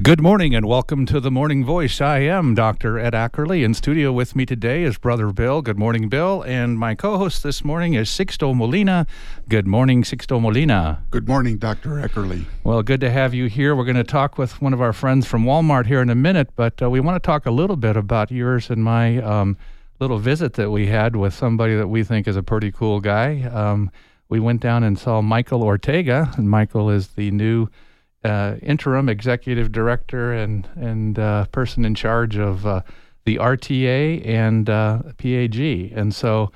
Good morning and welcome to the Morning Voice. I am Dr. Ed Ackerley. In studio with me today is Brother Bill. Good morning, Bill. And my co-host this morning is Sixto Molina. Good morning, Sixto Molina. Good morning, Dr. Ackerley. Well, good to have you here. We're going to talk with one of our friends from Walmart here in a minute, but we want to talk a little bit about yours and my little visit that we had with somebody that we think is a pretty cool guy. We went down and saw Michael Ortega, and Michael is the new interim executive director and person in charge of the RTA and PAG. And so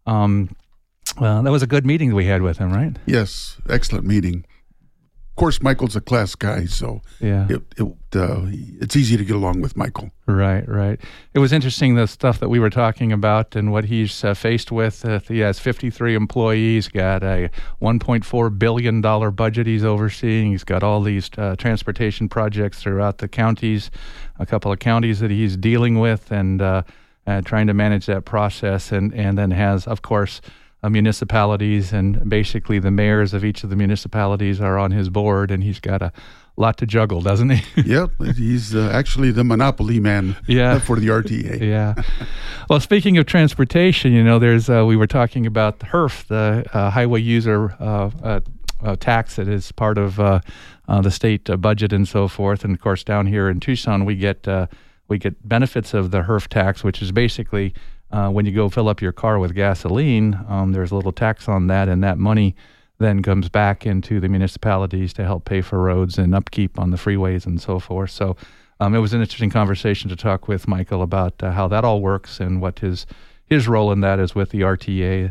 that was a good meeting that we had with him, right? Yes, excellent meeting. Of course, Michael's a class guy, so yeah, it's easy to get along with Michael. Right. It was interesting, the stuff that we were talking about and what he's faced with. He has 53 employees, got a $1.4 billion budget he's overseeing. He's got all these transportation projects throughout the counties, a couple of counties that he's dealing with and trying to manage that process, and then has, of course, municipalities, and basically the mayors of each of the municipalities are on his board, and he's got a lot to juggle, doesn't he? Yep, he's actually the monopoly man for the RTA. Yeah. Well, speaking of transportation, there's we were talking about the HURF, the highway user tax that is part of the state budget and so forth. And of course, down here in Tucson, we get benefits of the HURF tax, which is basically when you go fill up your car with gasoline, there's a little tax on that, and that money then comes back into the municipalities to help pay for roads and upkeep on the freeways and so forth. So it was an interesting conversation to talk with Michael about how that all works and what his role in that is with the RTA.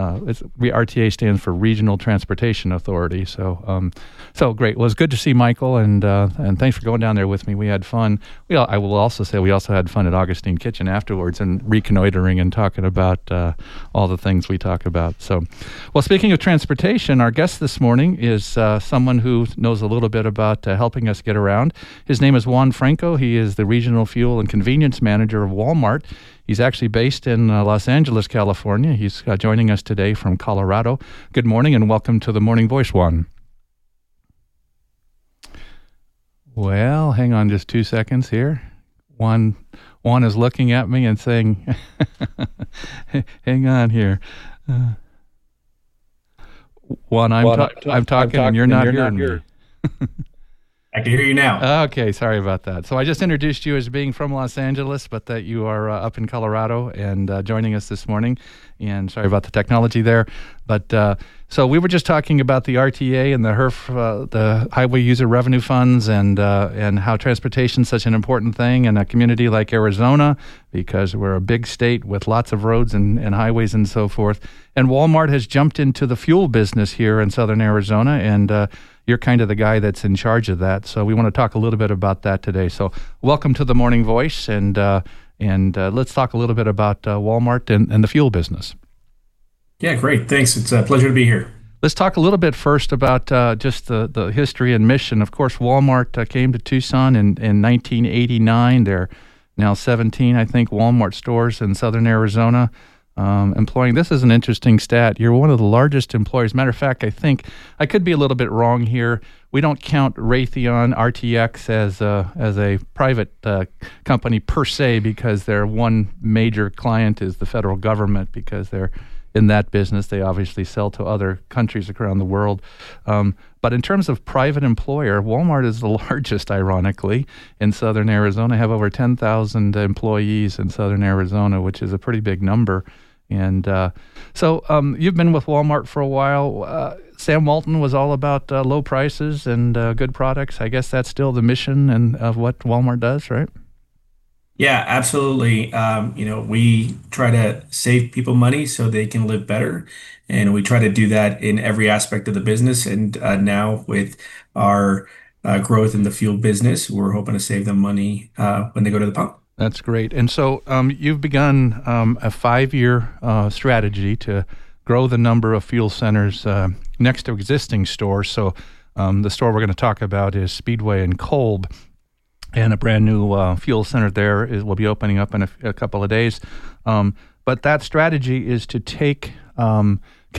RTA stands for Regional Transportation Authority. So great. Well, it was good to see Michael, and thanks for going down there with me. We had fun. I will also say we also had fun at Augustine Kitchen afterwards and reconnoitering and talking about all the things we talk about. So, well, speaking of transportation, our guest this morning is someone who knows a little bit about helping us get around. His name is Juan Franco. He is the Regional Fuel and Convenience Manager of Walmart. He's actually based in Los Angeles, California. He's joining us today from Colorado. Good morning and welcome to the Morning Voice, Juan. Well, hang on just 2 seconds here. Juan is looking at me and saying, hang on here. Juan, I'm talking and you're not hearing me. I can hear you now. Okay, sorry about that. So I just introduced you as being from Los Angeles, but that you are up in Colorado and joining us this morning. And sorry about the technology there. But so we were just talking about the RTA and the HURF, the Highway User Revenue Funds, and how transportation is such an important thing in a community like Arizona, because we're a big state with lots of roads and highways and so forth. And Walmart has jumped into the fuel business here in southern Arizona, and you're kind of the guy that's in charge of that. So we want to talk a little bit about that today. So welcome to the Morning Voice, and let's talk a little bit about Walmart and the fuel business. Yeah, great. Thanks. It's a pleasure to be here. Let's talk a little bit first about just the history and mission. Of course, Walmart came to Tucson in 1989. There are now 17, I think, Walmart stores in southern Arizona. Employing, this is an interesting stat. You're one of the largest employers. Matter of fact, I think I could be a little bit wrong here. We don't count Raytheon RTX as a private company per se, because their one major client is the federal government, because they're in that business. They obviously sell to other countries around the world. But in terms of private employer, Walmart is the largest, ironically, in southern Arizona. Have over 10,000 employees in southern Arizona, which is a pretty big number. And so you've been with Walmart for a while. Sam Walton was all about low prices and good products. I guess that's still the mission and of what Walmart does, right? Yeah, absolutely. We try to save people money so they can live better. And we try to do that in every aspect of the business. And now with our growth in the fuel business, we're hoping to save them money when they go to the pump. That's great. And so you've begun a 5-year strategy to grow the number of fuel centers next to existing stores. So the store we're going to talk about is Speedway in Kolb, and a brand new fuel center there will be opening up in a couple of days. But that strategy is to take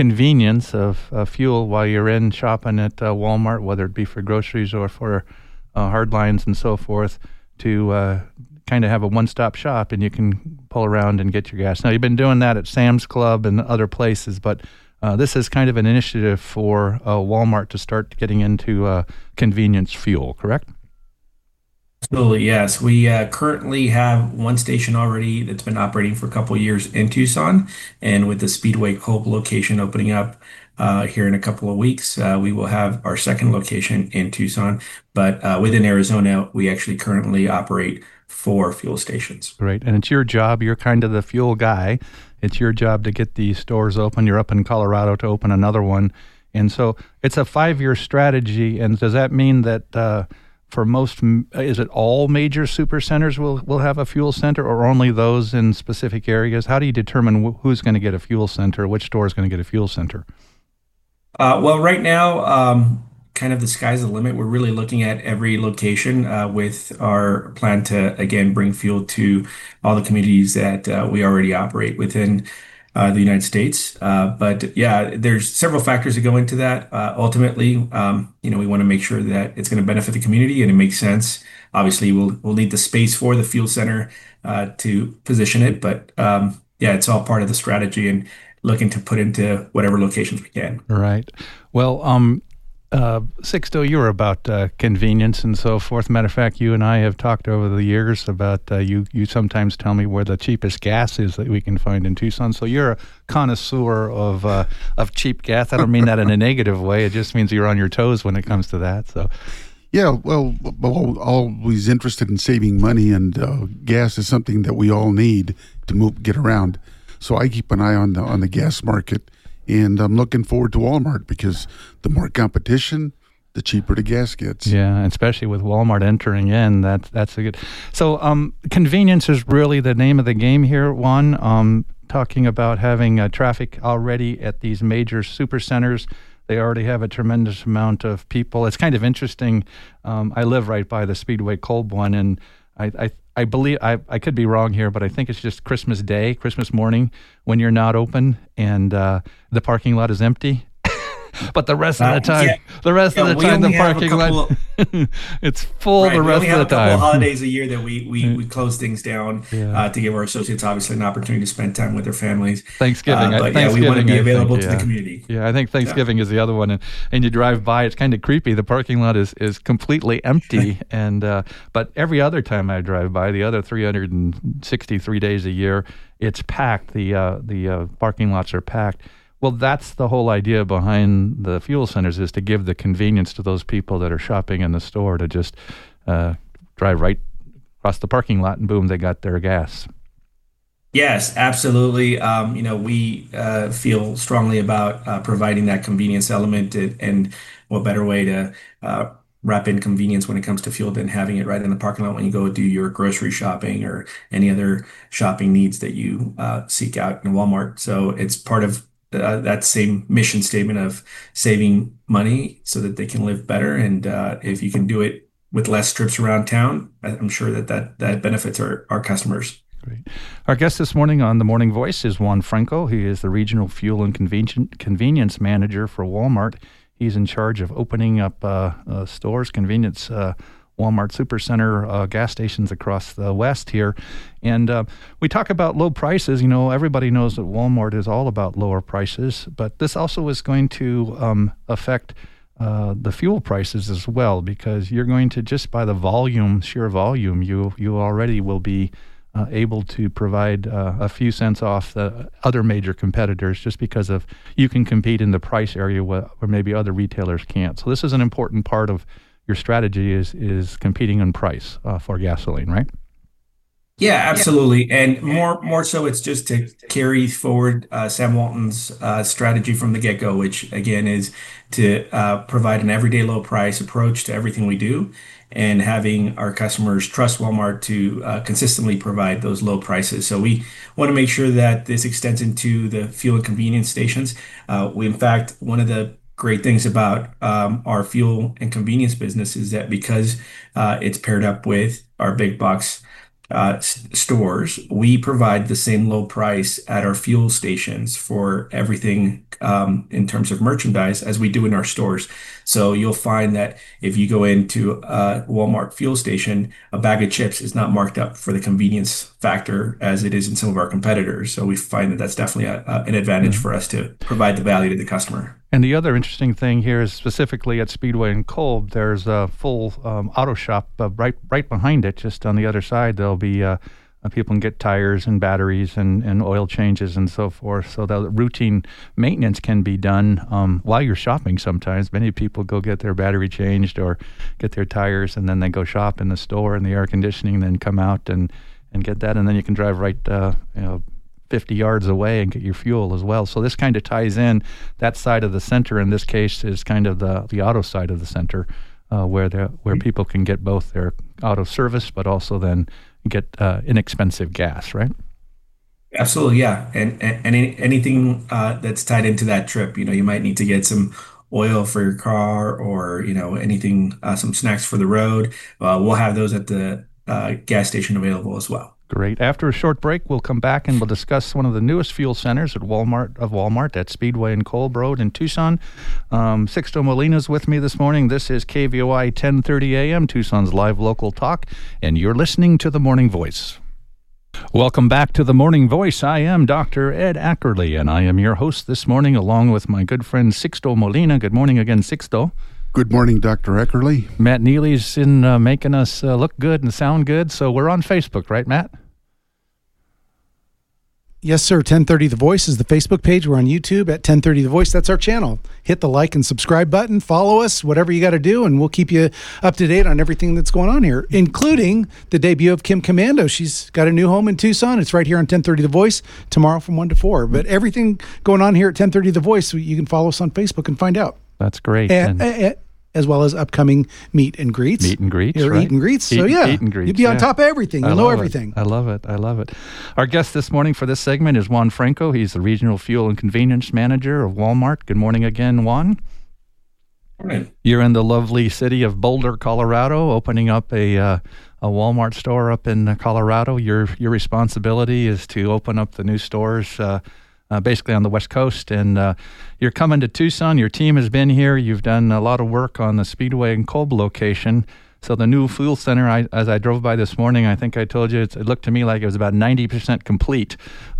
convenience of fuel while you're in shopping at Walmart, whether it be for groceries or for hard lines and so forth to kind of have a one-stop shop, and you can pull around and get your gas. Now, you've been doing that at Sam's Club and other places, but this is kind of an initiative for Walmart to start getting into convenience fuel, correct? Absolutely, yes. We currently have one station already that's been operating for a couple of years in Tucson, and with the Speedway Kolb location opening up here in a couple of weeks, we will have our second location in Tucson. But within Arizona, we actually currently operate four fuel stations. Great. And it's your job. You're kind of the fuel guy. It's your job to get these stores open. You're up in Colorado to open another one. And so it's a 5-year strategy. And does that mean that for most, is it all major super centers will have a fuel center, or only those in specific areas? How do you determine who's going to get a fuel center, which store is going to get a fuel center? Well, right now, kind of the sky's the limit. We're really looking at every location with our plan to, again, bring fuel to all the communities that we already operate within the United States. But yeah, there's several factors that go into that. Ultimately, we want to make sure that it's going to benefit the community and it makes sense. Obviously, we'll need the space for the fuel center to position it, but yeah, it's all part of the strategy and looking to put into whatever locations we can. Right. Well, Sixto, you were about convenience and so forth. Matter of fact, you and I have talked over the years about you sometimes tell me where the cheapest gas is that we can find in Tucson. So you're a connoisseur of cheap gas. I don't mean that in a negative way. It just means you're on your toes when it comes to that. So. Yeah, well, always interested in saving money, and gas is something that we all need to get around. So I keep an eye on the gas market, and I'm looking forward to Walmart because the more competition, the cheaper the gas gets. Yeah, especially with Walmart entering in, that's a good. So convenience is really the name of the game here, Juan. Talking about having traffic already at these major super centers. They already have a tremendous amount of people. It's kind of interesting. I live right by the Speedway Kolb one, and I believe I could be wrong here, but I think it's just Christmas Day, Christmas morning, when you're not open and the parking lot is empty. But the rest of the time, the parking lot it's full. Right, the rest of the time, we only have a couple of holidays a year that we close things down to give our associates obviously an opportunity to spend time with their families. Thanksgiving, but yeah, we want to be available to the community. Yeah, I think Thanksgiving is the other one, and you drive by, it's kind of creepy. The parking lot is completely empty, and but every other time I drive by, the other 363 days a year, it's packed. The parking lots are packed. Well, that's the whole idea behind the fuel centers, is to give the convenience to those people that are shopping in the store to just drive right across the parking lot and boom, they got their gas. Yes, absolutely. We feel strongly about providing that convenience element, and what better way to wrap in convenience when it comes to fuel than having it right in the parking lot when you go do your grocery shopping or any other shopping needs that you seek out in Walmart. So it's part of that same mission statement of saving money so that they can live better. And if you can do it with less trips around town, I'm sure that benefits our customers. Great. Our guest this morning on The Morning Voice is Juan Franco. He is the Regional Fuel and Convenience Manager for Walmart. He's in charge of opening up stores, convenience Walmart Supercenter gas stations across the West here. And we talk about low prices. Everybody knows that Walmart is all about lower prices, but this also is going to affect the fuel prices as well, because you're going to, just by the sheer volume, you already will be able to provide a few cents off the other major competitors, just because of you can compete in the price area where maybe other retailers can't. So this is an important part of your strategy, is competing on price for gasoline, right? Yeah, absolutely. And more so, it's just to carry forward Sam Walton's strategy from the get-go, which again is to provide an everyday low price approach to everything we do, and having our customers trust Walmart to consistently provide those low prices. So we want to make sure that this extends into the fuel and convenience stations. In fact, one of the great things about our fuel and convenience business is that because it's paired up with our big box stores, we provide the same low price at our fuel stations for everything in terms of merchandise as we do in our stores. So you'll find that if you go into a Walmart fuel station, a bag of chips is not marked up for the convenience factor as it is in some of our competitors. So we find that that's definitely an advantage for us to provide the value to the customer. And the other interesting thing here is specifically at Speedway and Kolb, there's a full auto shop right behind it, just on the other side. There'll be people can get tires and batteries and oil changes and so forth. So the routine maintenance can be done while you're shopping sometimes. Many people go get their battery changed or get their tires, and then they go shop in the store and the air conditioning, then come out and get that. And then you can drive right 50 yards away and get your fuel as well. So this kind of ties in that side of the center. In this case, is kind of the auto side of the center, where people can get both their auto service, but also then get inexpensive gas, right? Absolutely, yeah. And anything that's tied into that trip, you might need to get some oil for your car or, anything, some snacks for the road. We'll have those at the gas station available as well. Great. After a short break, we'll come back and we'll discuss one of the newest fuel centers at Walmart at Speedway and Kolb Road in Tucson. Sixto Molina's with me this morning. This is KVOI 1030 AM, Tucson's live local talk, and you're listening to The Morning Voice. Welcome back to The Morning Voice. I am Dr. Ed Ackerley, and I am your host this morning along with my good friend Sixto Molina. Good morning again, Sixto. Good morning, Dr. Eckerly. Matt Neely's in making us look good and sound good, so we're on Facebook, right, Matt? Yes, sir. 1030 The Voice is the Facebook page. We're on YouTube at 1030 The Voice. That's our channel. Hit the like and subscribe button. Follow us, whatever you got to do, and we'll keep you up to date on everything that's going on here, including the debut of Kim Commando. She's got a new home in Tucson. It's right here on 1030 The Voice tomorrow from 1 to 4. But everything going on here at 1030 The Voice, you can follow us on Facebook and find out. That's great. And as well as upcoming meet and greets. Meet and greets, right? Eat and greets. So, Eat and greets, you'd be on top of everything. You'll know everything. I love it. Our guest this morning for this segment is Juan Franco. He's the Regional Fuel and Convenience Manager of Walmart. Good morning again, Juan. Morning. You're in the lovely city of Boulder, Colorado, opening up a Walmart store up in Colorado. Your responsibility is to open up the new stores basically on the West Coast, and you're coming to Tucson. Your team has been here. You've done a lot of work on the Speedway and Kolb location. So the new fuel center, as I drove by this morning, I think I told you, it looked to me like it was about 90% complete.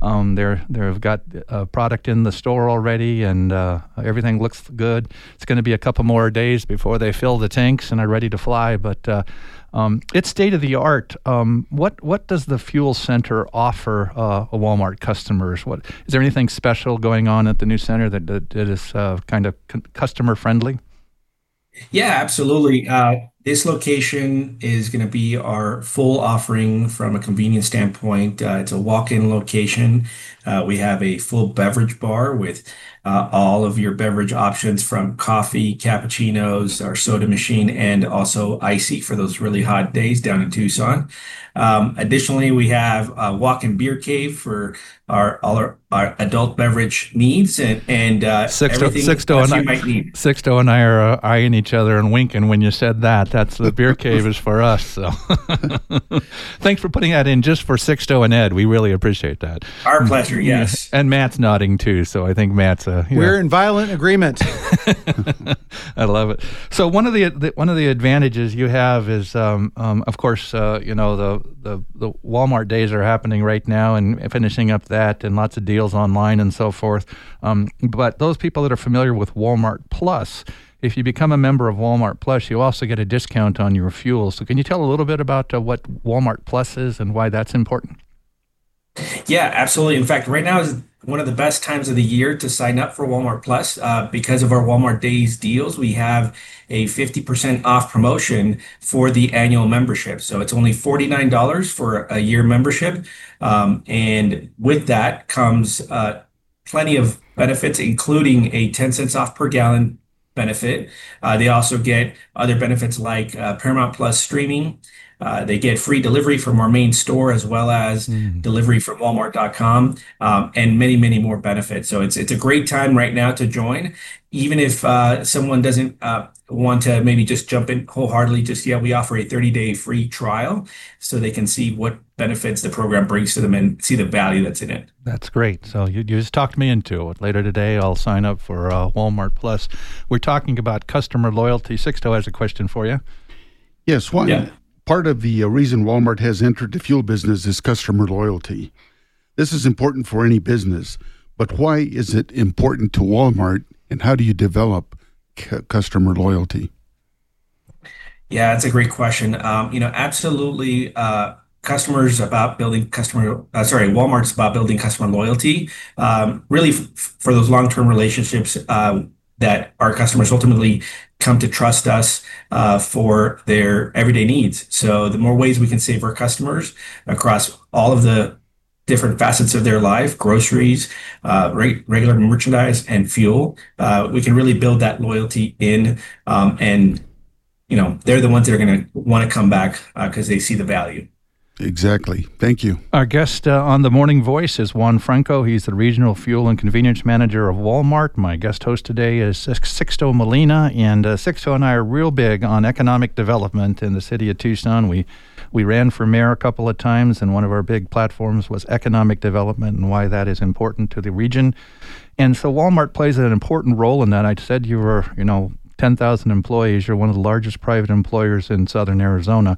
They've got a product in the store already, and everything looks good. It's going to be a couple more days before they fill the tanks and are ready to fly, but it's state of the art. What does the fuel center offer Walmart customers? Is there anything special going on at the new center that is kind of customer friendly? Yeah, absolutely. This location is going to be our full offering from a convenience standpoint. It's a walk-in location. We have a full beverage bar with all of your beverage options from coffee, cappuccinos, our soda machine, and also icy for those really hot days down in Tucson. Additionally, we have a walk-in beer cave for all our adult beverage needs and everything else you might need. Sixto and I are eyeing each other and winking when you said that. That's the beer cave is for us. So thanks for putting that in just for Sixto and Ed. We really appreciate that. Our pleasure, yes. And Matt's nodding too, so I think Matt's we're in violent agreement. I love it. So one of the advantages you have is, of course, the Walmart days are happening right now and finishing up that, and lots of deals online and so forth. But those people that are familiar with Walmart Plus, if you become a member of Walmart Plus, you also get a discount on your fuel. So can you tell a little bit about what Walmart Plus is and why that's important? Yeah, absolutely. In fact, right now is one of the best times of the year to sign up for Walmart Plus. Because of our Walmart Days deals, we have a 50% off promotion for the annual membership. So it's only $49 for a year membership. And with that comes plenty of benefits, including a 10 cents off per gallon benefit. They also get other benefits like Paramount Plus streaming, They get free delivery from our main store as well as delivery from Walmart.com, and many, many more benefits. So it's a great time right now to join. Even if someone doesn't want to maybe just jump in wholeheartedly just yet, we offer a 30-day free trial so they can see what benefits the program brings to them and see the value that's in it. That's great. So you just talked me into it. Later today, I'll sign up for Walmart Plus. We're talking about customer loyalty. Sixto has a question for you. Yes, part of the reason Walmart has entered the fuel business is customer loyalty. This is important for any business, but why is it important to Walmart, and how do you develop customer loyalty? Yeah, that's a great question. Absolutely. Walmart's about building customer loyalty, really for those long-term relationships that our customers ultimately come to trust us for their everyday needs. So the more ways we can save our customers across all of the different facets of their life, groceries, regular merchandise, and fuel, we can really build that loyalty in, and they're the ones that are going to want to come back because they see the value. Exactly. Thank you. Our guest on The Morning Voice is Juan Franco. He's the Regional Fuel and Convenience Manager of Walmart. My guest host today is Sixto Molina, and Sixto and I are real big on economic development in the city of Tucson. We ran for mayor a couple of times, and one of our big platforms was economic development and why that is important to the region. And so Walmart plays an important role in that. I said you were, 10,000 employees. You're one of the largest private employers in southern Arizona.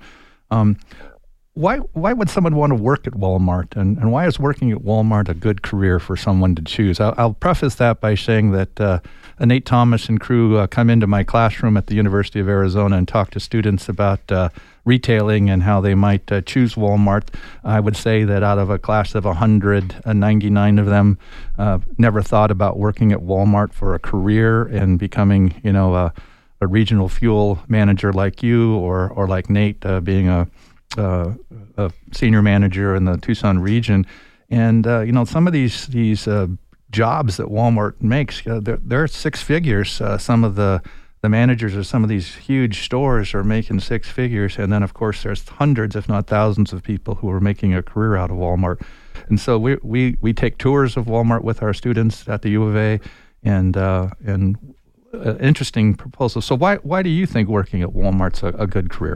Why would someone want to work at Walmart, and why is working at Walmart a good career for someone to choose? I'll preface that by saying that Nate Thomas and crew come into my classroom at the University of Arizona and talk to students about retailing and how they might choose Walmart. I would say that out of a class of 199 of them never thought about working at Walmart for a career and becoming, a regional fuel manager like you or like Nate being a senior manager in the Tucson region. And some of these jobs that Walmart makes, they're six figures. Some of the managers of some of these huge stores are making six figures, and then of course there's hundreds, if not thousands, of people who are making a career out of Walmart. And so we take tours of Walmart with our students at the U of A, and interesting proposal. So why do you think working at Walmart's a good career?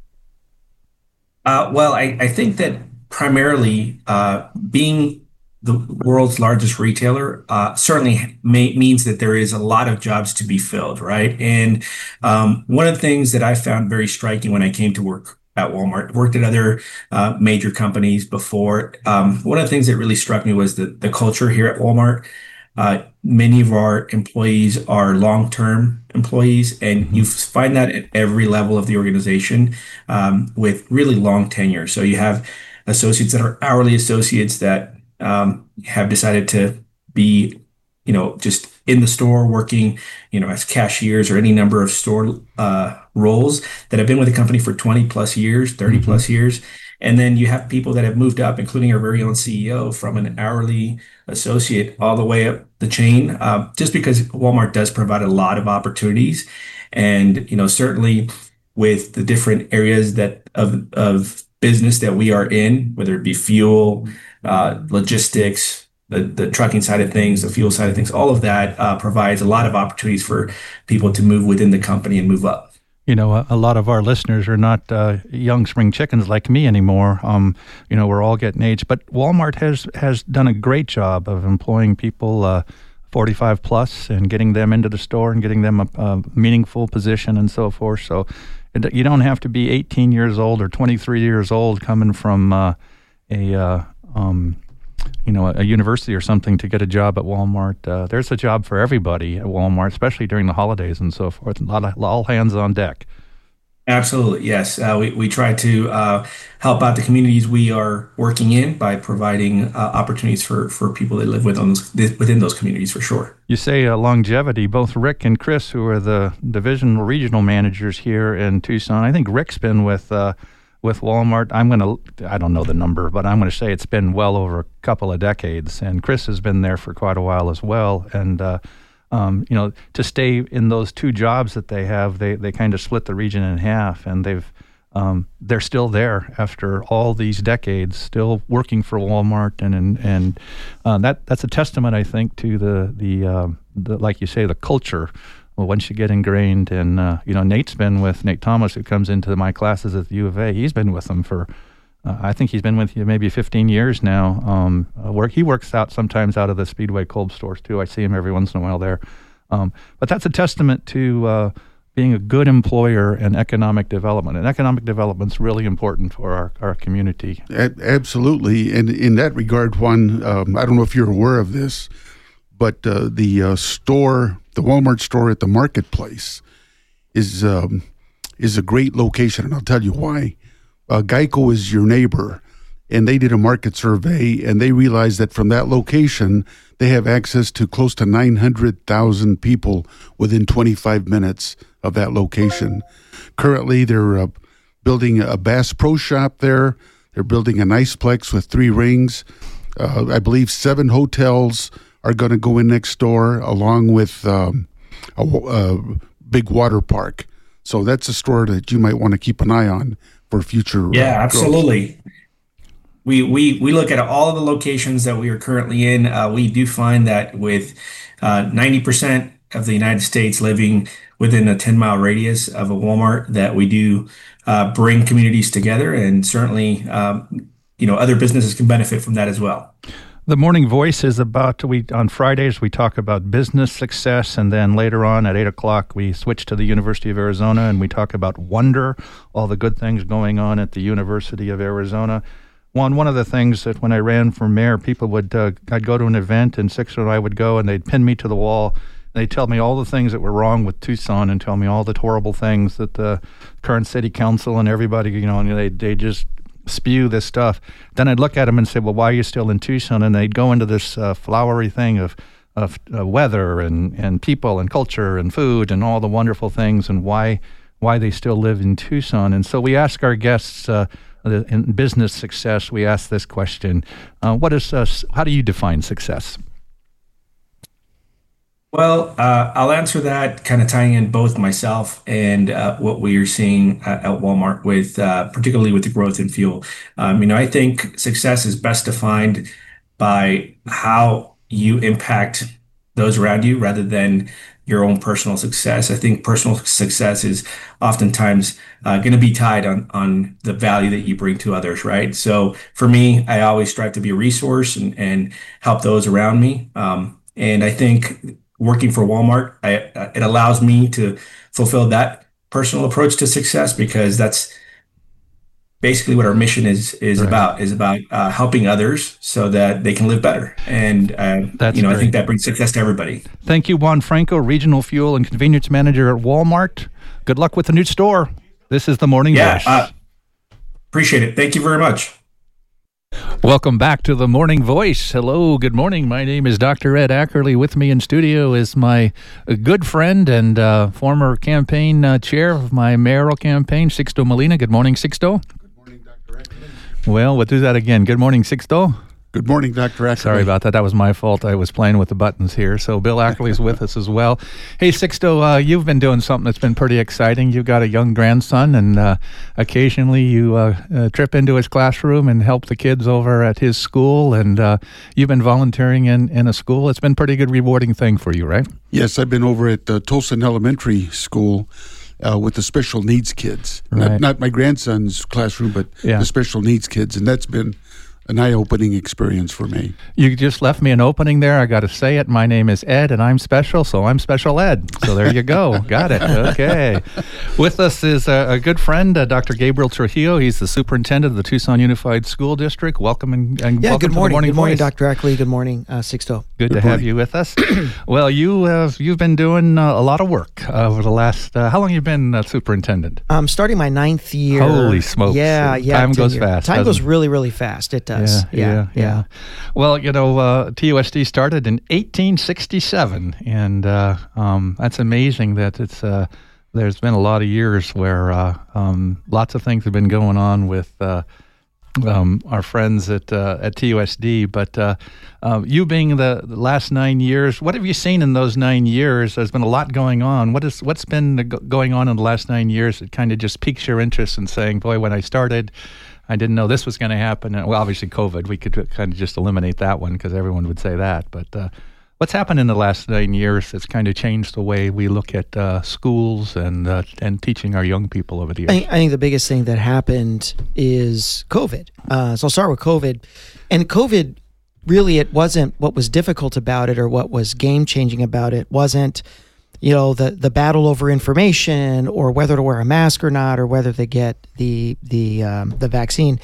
Well, I think that primarily being the world's largest retailer certainly means that there is a lot of jobs to be filled, right? And one of the things that I found very striking when I came to work at Walmart, worked at other major companies before, one of the things that really struck me was the culture here at Walmart. Many of our employees are long-term employees, and you find that at every level of the organization with really long tenure. So you have associates that are hourly associates that have decided to be, just in the store working, as cashiers or any number of store roles that have been with the company for 20 plus years, 30 plus years. And then you have people that have moved up, including our very own CEO, from an hourly associate all the way up the chain, just because Walmart does provide a lot of opportunities. And, certainly with the different areas of business that we are in, whether it be fuel, logistics, the trucking side of things, the fuel side of things, all of that provides a lot of opportunities for people to move within the company and move up. A lot of our listeners are not young spring chickens like me anymore. We're all getting age, but Walmart has done a great job of employing people 45 plus and getting them into the store and getting them a meaningful position and so forth. So you don't have to be 18 years old or 23 years old coming from a university or something to get a job at Walmart. There's a job for everybody at Walmart, especially during the holidays and so forth. All hands on deck. Absolutely, yes. We try to help out the communities we are working in by providing opportunities for people that live within those communities, for sure. You say longevity. Both Rick and Chris, who are the regional managers here in Tucson, I think Rick's been with Walmart, I don't know the number, but I'm going to say it's been well over a couple of decades. And Chris has been there for quite a while as well. And, to stay in those two jobs that they have, they kind of split the region in half. And they've they're still there after all these decades, still working for Walmart, and that's a testament, I think, to the like you say, the culture. Well, once you get ingrained, and Nate Thomas, who comes into my classes at the U of A, he's been with them for, I think he's been with you maybe 15 years now. He works out sometimes out of the Speedway cold stores too. I see him every once in a while there. But that's a testament to being a good employer and economic development. And economic development's really important for our community. Absolutely. And in that regard, Juan, I don't know if you're aware of this, but the Walmart store at the marketplace is a great location, and I'll tell you why. Geico is your neighbor, and they did a market survey, and they realized that from that location, they have access to close to 900,000 people within 25 minutes of that location. Currently, they're building a Bass Pro Shop there. They're building a Niceplex with 3 rings. I believe 7 hotels are going to go in next door, along with a big water park. So that's a store that you might want to keep an eye on for future. Yeah, absolutely. We look at all of the locations that we are currently in. We do find that with 90% of the United States living within a 10-mile radius of a Walmart, that we do bring communities together, and certainly other businesses can benefit from that as well. The Morning Voice is on Fridays we talk about business success, and then later on at 8 o'clock we switch to the University of Arizona and we talk about wonder, all the good things going on at the University of Arizona. One of the things that when I ran for mayor, people I'd go to an event and Sixto and I would go and they'd pin me to the wall. They'd tell me all the things that were wrong with Tucson and tell me all the horrible things that the current city council and everybody, and they just spew this stuff. Then I'd look at them and say, well, why are you still in Tucson? And they'd go into this flowery thing of weather and people and culture and food and all the wonderful things and why they still live in Tucson. And so we ask our guests in business success, we ask this question: how do you define success? Well, I'll answer that kind of tying in both myself and what we are seeing at Walmart with particularly with the growth in fuel. I think success is best defined by how you impact those around you rather than your own personal success. I think personal success is oftentimes going to be tied on the value that you bring to others, right? So for me, I always strive to be a resource and help those around me. And I think working for Walmart, it allows me to fulfill that personal approach to success, because that's basically what our mission is right. about helping others so that they can live better. And I think that brings success to everybody. Thank you, Juan Franco, Regional Fuel and Convenience Manager at Walmart. Good luck with the new store. This is the Morning Voice. Appreciate it. Thank you very much. Welcome back to the Morning Voice. Hello, good morning. My name is Dr. Ed Ackerley. With me in studio is my good friend and former campaign chair of my mayoral campaign, Sixto Molina. Good morning, Sixto. Good morning, Dr. Ackerley. Well, we'll do that again. Good morning, Sixto. Good morning, Dr. Ackerley. Sorry about that. That was my fault. I was playing with the buttons here. So Bill Ackerley's with us as well. Hey, Sixto, you've been doing something that's been pretty exciting. You've got a young grandson, and occasionally you trip into his classroom and help the kids over at his school, and you've been volunteering in a school. It's been a pretty good, rewarding thing for you, right? Yes, I've been over at Tolson Elementary School with the special needs kids. Right. Not my grandson's classroom, but the special needs kids, and that's been an eye-opening experience for me. You just left me an opening there. I got to say it. My name is Ed, and I'm special, so I'm Special Ed. So there you go. Got it. Okay. With us is a good friend, Dr. Gabriel Trujillo. He's the superintendent of the Tucson Unified School District. Welcome and welcome good morning. To the Morning Good morning, Voice. Dr. Ackley. Good morning, Sixto. Good to have you with us. Well, you've been doing a lot of work over the last. How long have you been superintendent? I'm starting my 9th year. Holy smokes! Yeah. Time goes fast. Time goes really, really fast. It does. Yeah. Well, TUSD started in 1867, and that's amazing that it's. There's been a lot of years where lots of things have been going on with our friends at TUSD. But you being the last 9 years, what have you seen in those 9 years? There's been a lot going on. What's been going on in the last 9 years that kind of just piques your interest in saying, boy, when I started, I didn't know this was going to happen. And, well, obviously COVID, we could kind of just eliminate that one because everyone would say that. But what's happened in the last 9 years that's kind of changed the way we look at schools and teaching our young people over the years? I think the biggest thing that happened is COVID. So I'll start with COVID. And COVID, really, it wasn't what was difficult about it or what was game-changing about it wasn't, the battle over information or whether to wear a mask or not or whether to get the vaccine.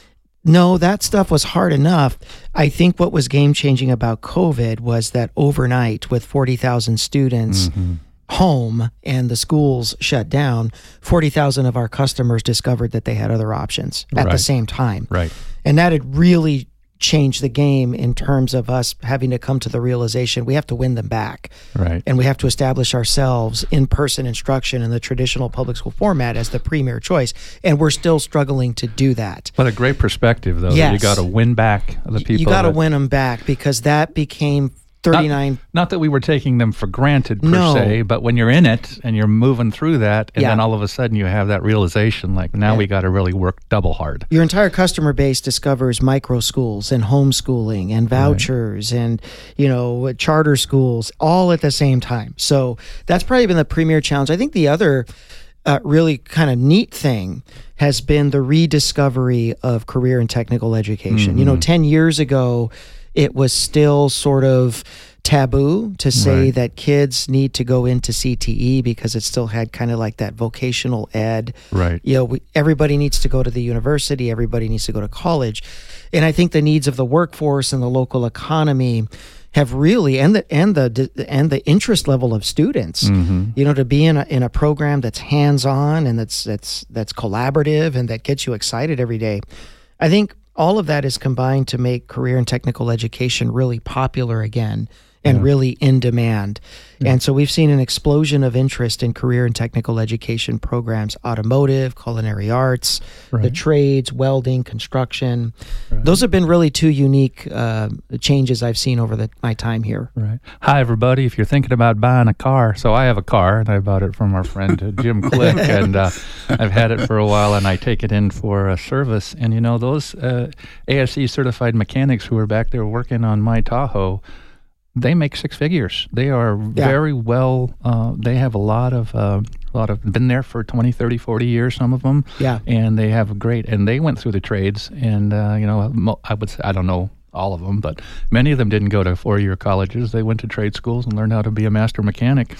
No, that stuff was hard enough. I think what was game-changing about COVID was that overnight, with 40,000 students home and the schools shut down, 40,000 of our customers discovered that they had other options at the same time. Right. And that had really changed the game in terms of us having to come to the realization we have to win them back. Right. And we have to establish ourselves in-person instruction in the traditional public school format as the premier choice. And we're still struggling to do that. What a great perspective, though. Yes. You got to win back the people. You got to win them back because that became 39. Not that we were taking them for granted per se, but when you're in it and you're moving through that, and then all of a sudden you have that realization, like now we got to really work double hard. Your entire customer base discovers micro schools and homeschooling and vouchers and charter schools all at the same time. So that's probably been the premier challenge. I think the other really kind of neat thing has been the rediscovery of career and technical education. 10 years ago, it was still sort of taboo to say that kids need to go into CTE because it still had kind of like that vocational ed. Right. Everybody needs to go to the university. Everybody needs to go to college. And I think the needs of the workforce and the local economy have really, and the interest level of students, to be in a program that's hands-on and that's collaborative and that gets you excited every day. I think all of that is combined to make career and technical education really popular again and really in demand. And so we've seen an explosion of interest in career and technical education programs, automotive, culinary arts, the trades, welding, construction. Those have been really two unique changes I've seen over my time here. Right. Hi, everybody. If you're thinking about buying a car, so I have a car, and I bought it from our friend Jim Click, and I've had it for a while, and I take it in for a service. And, those ASE certified mechanics who are back there working on my Tahoe, they make six figures. They are very well, they have a lot of been there for 20, 30, 40 years, some of them. Yeah. And they have and they went through the trades. And, I would say, I don't know all of them, but many of them didn't go to 4-year colleges. They went to trade schools and learned how to be a master mechanic.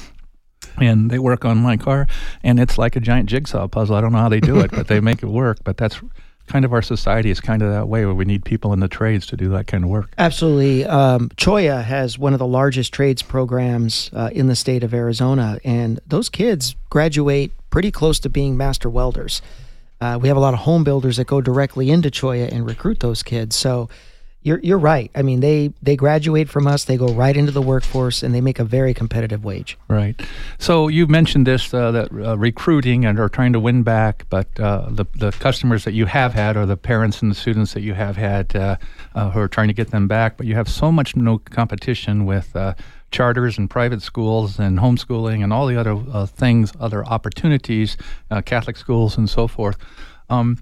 And they work on my car, and it's like a giant jigsaw puzzle. I don't know how they do it, but they make it work. But that's kind of our society is kind of that way, where we need people in the trades to do that kind of work. Absolutely. Cholla has one of the largest trades programs in the state of Arizona, and those kids graduate pretty close to being master welders. We have a lot of home builders that go directly into Cholla and recruit those kids. So you're right. I mean, they graduate from us, they go right into the workforce, and they make a very competitive wage. Right. So you mentioned this, that recruiting and are trying to win back, but the customers that you have had, or the parents and the students that you have had who are trying to get them back, but you have so much competition with charters and private schools and homeschooling and all the other things, other opportunities, Catholic schools and so forth. And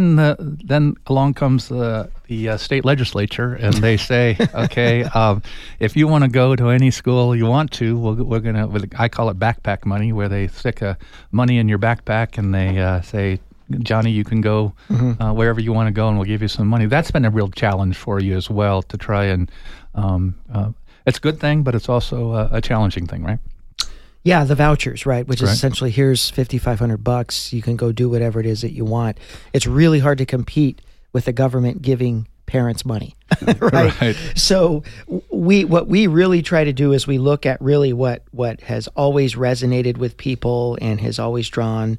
then along comes the state legislature, and they say, okay, if you want to go to any school you want to, we're going to, I call it backpack money, where they stick money in your backpack and they say, Johnny, you can go wherever you want to go, and we'll give you some money. That's been a real challenge for you as well, to try and it's a good thing, but it's also a challenging thing, right? Yeah, the vouchers, right? Which is essentially, here's $5,500. You can go do whatever it is that you want. It's really hard to compete with the government giving parents money, right? So what we really try to do is we look at really what has always resonated with people and has always been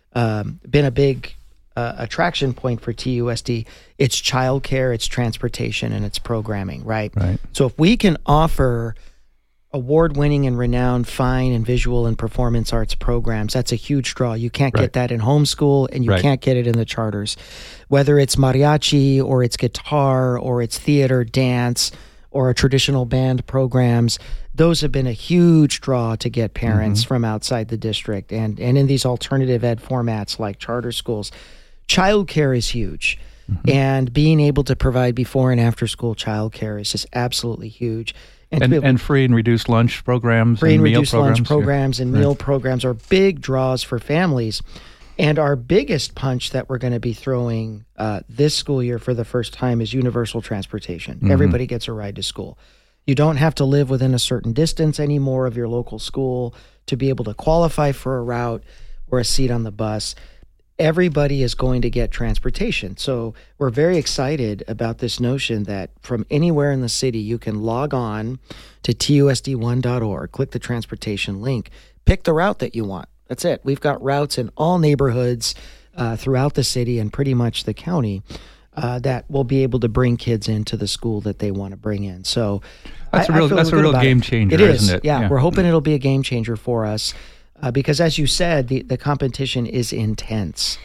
a big attraction point for TUSD. It's childcare, it's transportation, and it's programming, right? So if we can offer award-winning and renowned fine and visual and performance arts programs. That's a huge draw. You can't get that in homeschool, and you can't get it in the charters. Whether it's mariachi or it's guitar or it's theater, dance, or a traditional band programs, those have been a huge draw to get parents from outside the district. And in these alternative ed formats like charter schools, childcare is huge. And being able to provide before and after school childcare is just absolutely huge. And free and reduced lunch programs, free and meal reduced programs, lunch programs and meal programs are big draws for families. And our biggest punch that we're going to be throwing this school year for the first time is universal transportation. Everybody gets a ride to school. You don't have to live within a certain distance anymore of your local school to be able to qualify for a route or a seat on the bus. Everybody is going to get transportation. So we're very excited about this notion that from anywhere in the city, you can log on to TUSD1.org, click the transportation link, pick the route that you want. That's it. We've got routes in all neighborhoods throughout the city and pretty much the county that will be able to bring kids into the school that they want to bring in. So that's a real game changer, isn't it? Yeah, we're hoping it'll be a game changer for us. Because as you said, the competition is intense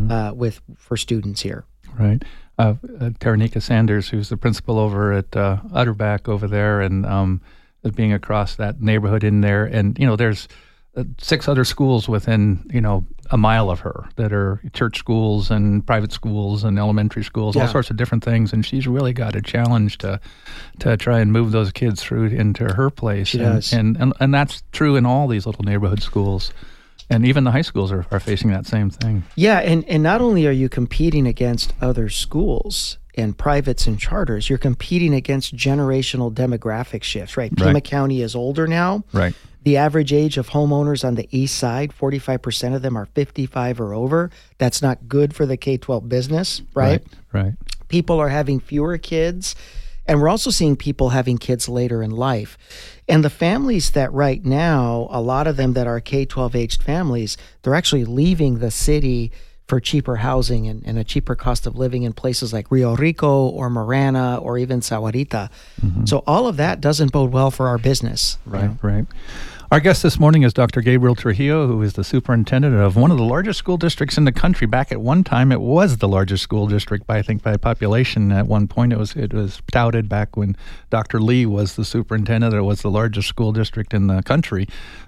for students here. Right. Taranika Sanders, who's the principal over at Utterback over there, and being across that neighborhood in there, and there's 6 other schools within a mile of her that are church schools and private schools and elementary schools, all sorts of different things, and she's really got a challenge to try and move those kids through into her place. She does. And that's true in all these little neighborhood schools. And even the high schools are facing that same thing. Yeah, and not only are you competing against other schools and privates and charters, you're competing against generational demographic shifts, right? Pima County is older now. Right. The average age of homeowners on the east side, 45% of them are 55 or over. That's not good for the K-12 business, right? Right. People are having fewer kids, and we're also seeing people having kids later in life. And the families that right now, a lot of them that are K-12 aged families, they're actually leaving the city for cheaper housing and a cheaper cost of living in places like Rio Rico or Marana or even Sahuarita. So all of that doesn't bode well for our business. Right. Our guest this morning is Dr. Gabriel Trujillo, who is the superintendent of one of the largest school districts in the country. Back at one time, it was the largest school district by population. At one point, it was touted back when Dr. Lee was the superintendent that it was the largest school district in the country.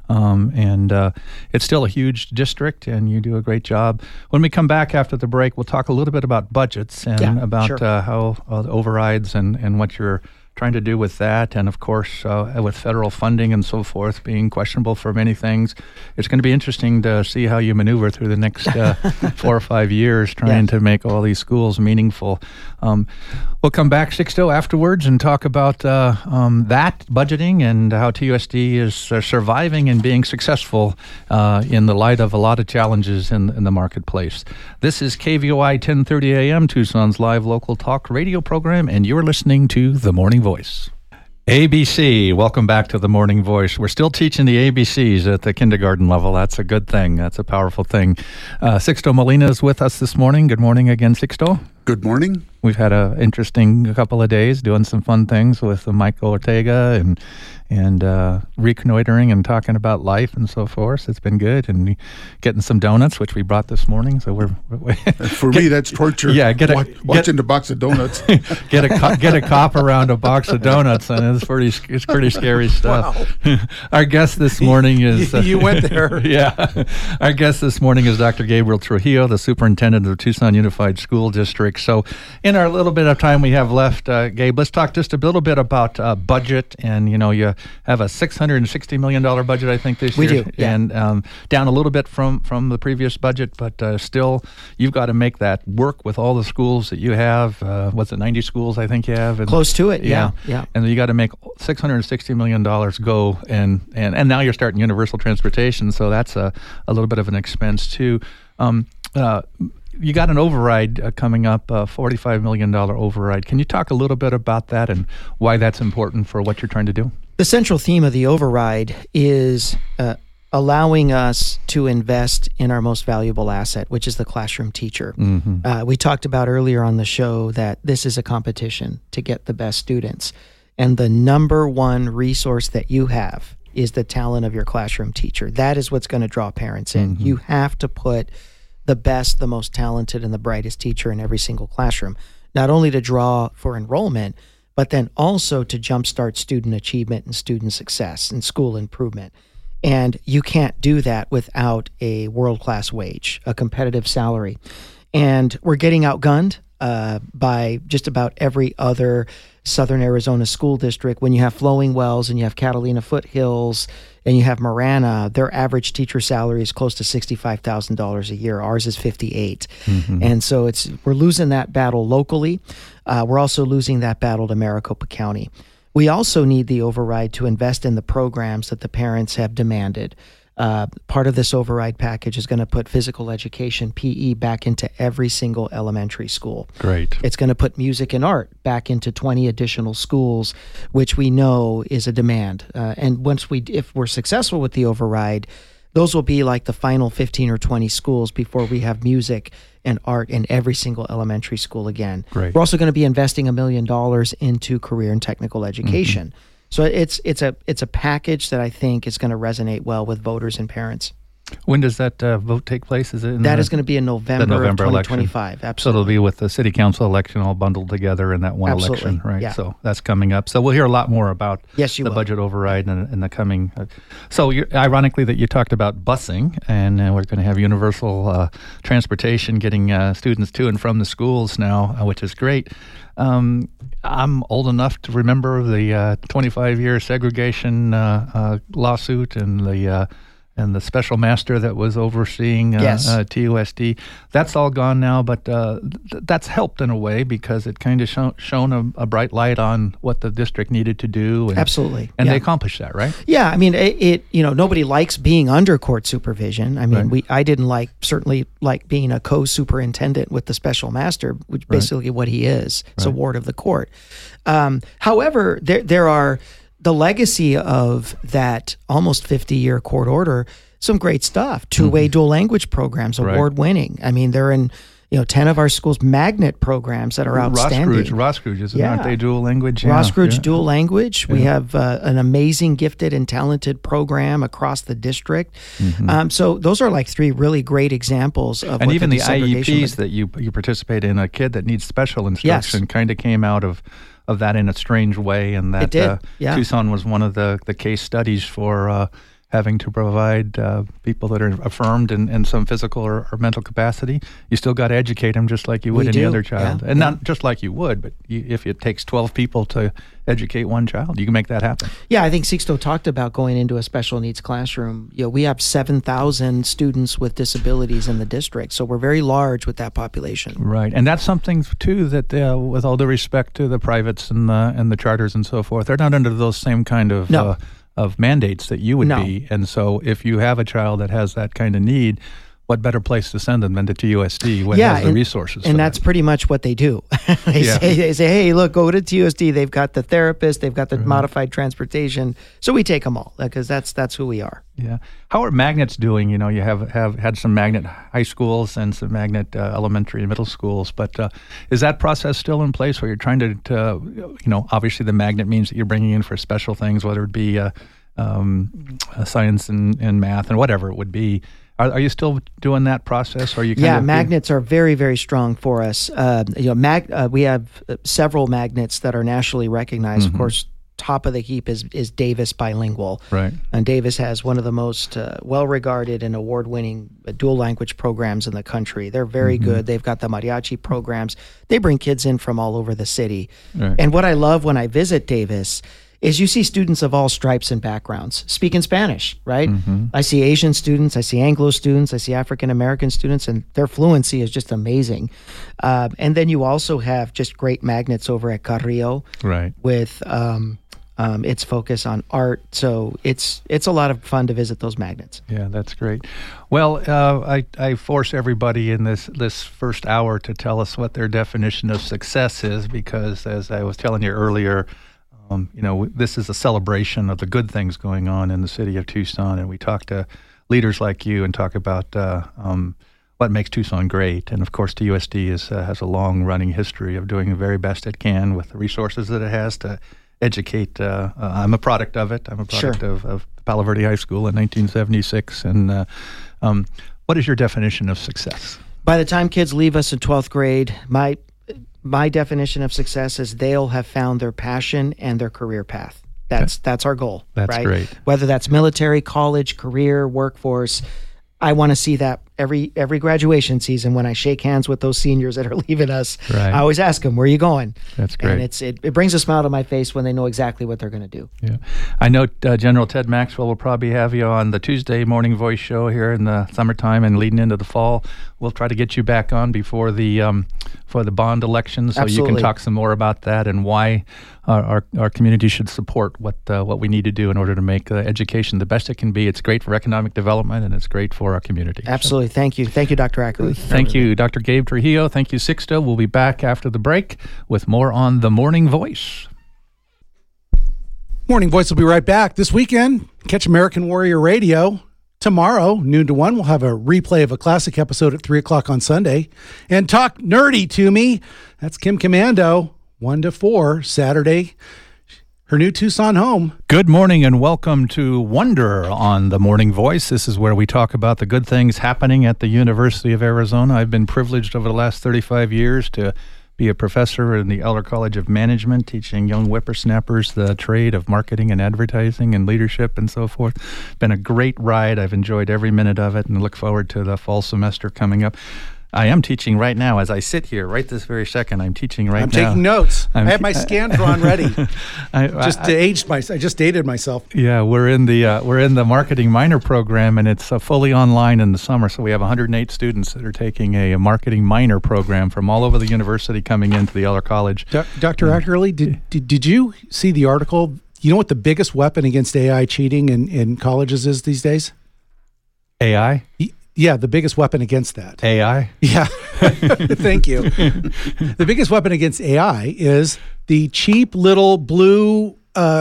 And it's still a huge district, and you do a great job. When we come back after the break, we'll talk a little bit about budgets and about how the overrides and what you're trying to do with that, and of course with federal funding and so forth being questionable for many things. It's going to be interesting to see how you maneuver through the next 4 or 5 years trying to make all these schools meaningful. We'll come back, Sixto, afterwards and talk about that budgeting and how TUSD is surviving and being successful in the light of a lot of challenges in the marketplace. This is KVOI 1030 AM, Tucson's live local talk radio program, and you're listening to The Morning Voice. ABC, welcome back to The Morning Voice. We're still teaching the ABCs at the kindergarten level. That's a good thing. That's a powerful thing. Sixto Molina is with us this morning. Good morning again, Sixto. Good morning. We've had an interesting couple of days doing some fun things with Michael Ortega and reconnoitering and talking about life and so forth. It's been good, and getting some donuts, which we brought this morning. So we're for me, that's torture. Yeah, watching the box of donuts. get a cop around a box of donuts, and it's pretty scary stuff. Wow. Our guest this morning is you went there. Yeah, our guest this morning is Dr. Gabriel Trujillo, the superintendent of Tucson Unified School District. So, in our little bit of time we have left, Gabe, let's talk just a little bit about budget. And you have a $660 million budget, I think, this year. We do, yeah. And down a little bit from the previous budget, but still, you've got to make that work with all the schools that you have. What's it, 90 schools, I think you have? And, close to it, yeah. And you got to make $660 million go, and now you're starting universal transportation, so that's a little bit of an expense, too. You got an override coming up, a $45 million override. Can you talk a little bit about that and why that's important for what you're trying to do? The central theme of the override is allowing us to invest in our most valuable asset, which is the classroom teacher. We talked about earlier on the show that this is a competition to get the best students. And the number one resource that you have is the talent of your classroom teacher. That is what's going to draw parents in. You have to put the best, the most talented, and the brightest teacher in every single classroom, not only to draw for enrollment, but then also to jumpstart student achievement and student success and school improvement. And you can't do that without a world-class wage, a competitive salary. And we're getting outgunned by just about every other Southern Arizona school district. When you have Flowing Wells and you have Catalina Foothills and you have Marana, their average teacher salary is close to $65,000 a year. Ours is $58,000. And so we're losing that battle locally. We're also losing that battle to Maricopa County. We also need the override to invest in the programs that the parents have demanded. Part of this override package is going to put physical education, PE, back into every single elementary school. Great. It's going to put music and art back into 20 additional schools, which we know is a demand. And if we're successful with the override, those will be like the final 15 or 20 schools before we have music and art in every single elementary school again. Great. We're also going to be investing $1 million into career and technical education. So it's a package that I think is going to resonate well with voters and parents. When does that vote take place? Is it That is going to be in November of 2025. Election. Absolutely. So it'll be with the city council election all bundled together in that one Absolutely. election, right? Yeah. So that's coming up. So we'll hear a lot more about Yes, you the will. budget override in the coming. So ironically that you talked about busing, and we're going to have universal transportation getting students to and from the schools now, which is great. I'm old enough to remember the 25-year segregation lawsuit and the special master that was overseeing Yes. TUSD. That's all gone now, but that's helped in a way because it kind of shown a bright light on what the district needed to do. And, Absolutely. And Yeah. they accomplished that, right? Yeah, I mean, nobody likes being under court supervision. I mean, Right. I didn't certainly like being a co-superintendent with the special master, which basically what he is. It's a ward of the court. However, there are the legacy of that almost 50-year court order, some great stuff. Two-way dual language programs, award-winning. I mean, they're in 10 of our schools, magnet programs that are outstanding. Roscrooge, Yeah. aren't they dual language? Roscrooge dual language. We have an amazing, gifted, and talented program across the district. So those are like three really great examples of And what even the desegregation IEPs that you participate in, a kid that needs special instruction kind of came out of that in a strange way, and that It did, yeah. Tucson was one of the case studies for having to provide people that are affirmed in some physical or mental capacity. You still got to educate them just like you would We any do, other child. yeah, And not just like you would, but if it takes 12 people to educate one child, you can make that happen. Yeah, I think Sixto talked about going into a special needs classroom. We have 7,000 students with disabilities in the district, so we're very large with that population. Right, and that's something too that, with all due respect to the privates and the charters and so forth, they're not under those same kind of No. Of mandates that you would No. be. And so, if you have a child that has that kind of need, what better place to send them than to TUSD when it has the resources? And for that's that. pretty much what they do. They say, hey, look, go to TUSD. They've got the therapist, they've got the modified transportation. So we take them all because that's who we are. Yeah. How are magnets doing? You have had some magnet high schools and some magnet elementary and middle schools, but is that process still in place where you're trying to obviously the magnet means that you're bringing in for special things, whether it be science and math and whatever it would be. Are you still doing that process? Or are you magnets are very, very strong for us. We have several magnets that are nationally recognized. Of course, top of the heap is Davis Bilingual. Right. And Davis has one of the most well-regarded and award-winning dual language programs in the country. They're very good. They've got the mariachi programs. They bring kids in from all over the city. Right. And what I love when I visit Davis is you see students of all stripes and backgrounds speaking Spanish, right? I see Asian students, I see Anglo students, I see African-American students, and their fluency is just amazing. And then you also have just great magnets over at Carrillo Right. with its focus on art. So it's a lot of fun to visit those magnets. Yeah, that's great. Well, I force everybody in this first hour to tell us what their definition of success is, because as I was telling you earlier, this is a celebration of the good things going on in the city of Tucson, and we talk to leaders like you and talk about what makes Tucson great. And of course, TUSD has a long-running history of doing the very best it can with the resources that it has to educate. I'm a product of it. I'm a product Sure. of Palo Verde High School in 1976. And what is your definition of success? By the time kids leave us in 12th grade, my definition of success is they'll have found their passion and their career path. That's our goal. That's right? great. Whether that's military, college, career, workforce, I want to see that every graduation season when I shake hands with those seniors that are leaving us. Right. I always ask them, "Where are you going?" That's great. And it brings a smile to my face when they know exactly what they're going to do. Yeah, I know General Ted Maxwell will probably have you on the Tuesday Morning Voice show here in the summertime and leading into the fall. We'll try to get you back on before the for the bond election, so you Absolutely. can talk some more about that and why our community should support what we need to do in order to make education the best it can be. It's great for economic development and it's great for our community. Absolutely. Thank you, Dr. Ackerley. Thank you, Dr. Gabe Trujillo. Thank you, Sixto. We'll be back after the break with more on The Morning Voice. Morning Voice will be right back. This weekend, catch American Warrior Radio. Tomorrow, noon to 1, we'll have a replay of a classic episode at 3 o'clock on Sunday. And talk nerdy to me. That's Kim Commando, 1 to 4, Saturday. Her new Tucson home. Good morning and welcome to Wonder on The Morning Voice. This is where we talk about the good things happening at the University of Arizona. I've been privileged over the last 35 years to be a professor in the Eller College of Management, teaching young whippersnappers the trade of marketing and advertising and leadership and so forth. Been a great ride. I've enjoyed every minute of it and look forward to the fall semester coming up. I am teaching right now as I sit here, right this very second. I'm teaching right now. I'm taking notes. I have my scan drawn ready. I just dated myself. Yeah, we're in the marketing minor program, and it's fully online in the summer. So we have 108 students that are taking a marketing minor program from all over the university coming into the Eller College. Dr. Ackerley, did you see the article? You know what the biggest weapon against AI cheating in colleges is these days? AI? Yeah, the biggest weapon against that. AI? Yeah. Thank you. The biggest weapon against AI is the cheap little blue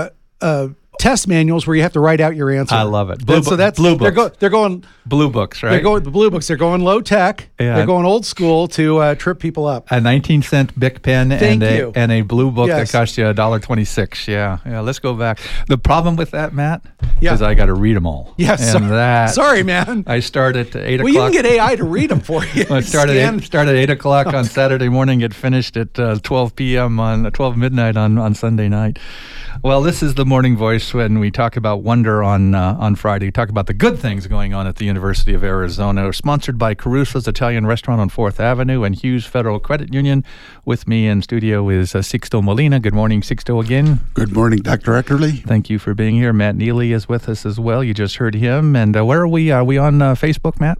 test manuals where you have to write out your answer. I love it. Blue books. They're going Blue books, right? They're going the blue books. They're going low tech. Yeah. They're going old school to trip people up. A 19-cent Bic pen and a blue book Yes. that costs you $1.26. Yeah. Let's go back. The problem with that, Matt, Yeah. is I got to read them all. Yes. And Sorry, man. I start at 8 o'clock. Well, you can get AI to read them for you. Well, start at 8 o'clock on Saturday morning, get finished at 12 p.m. on 12 midnight on Sunday night. Well, this is the Morning Voice when we talk about Wonder on Friday. We talk about the good things going on at the University of Arizona. We're sponsored by Caruso's Italian Restaurant on 4th Avenue and Hughes Federal Credit Union. With me in studio is Sixto Molina. Good morning, Sixto, again. Good morning, Dr. Eckerly. Thank you for being here. Matt Neely is with us as well. You just heard him. And where are we? Are we on Facebook, Matt?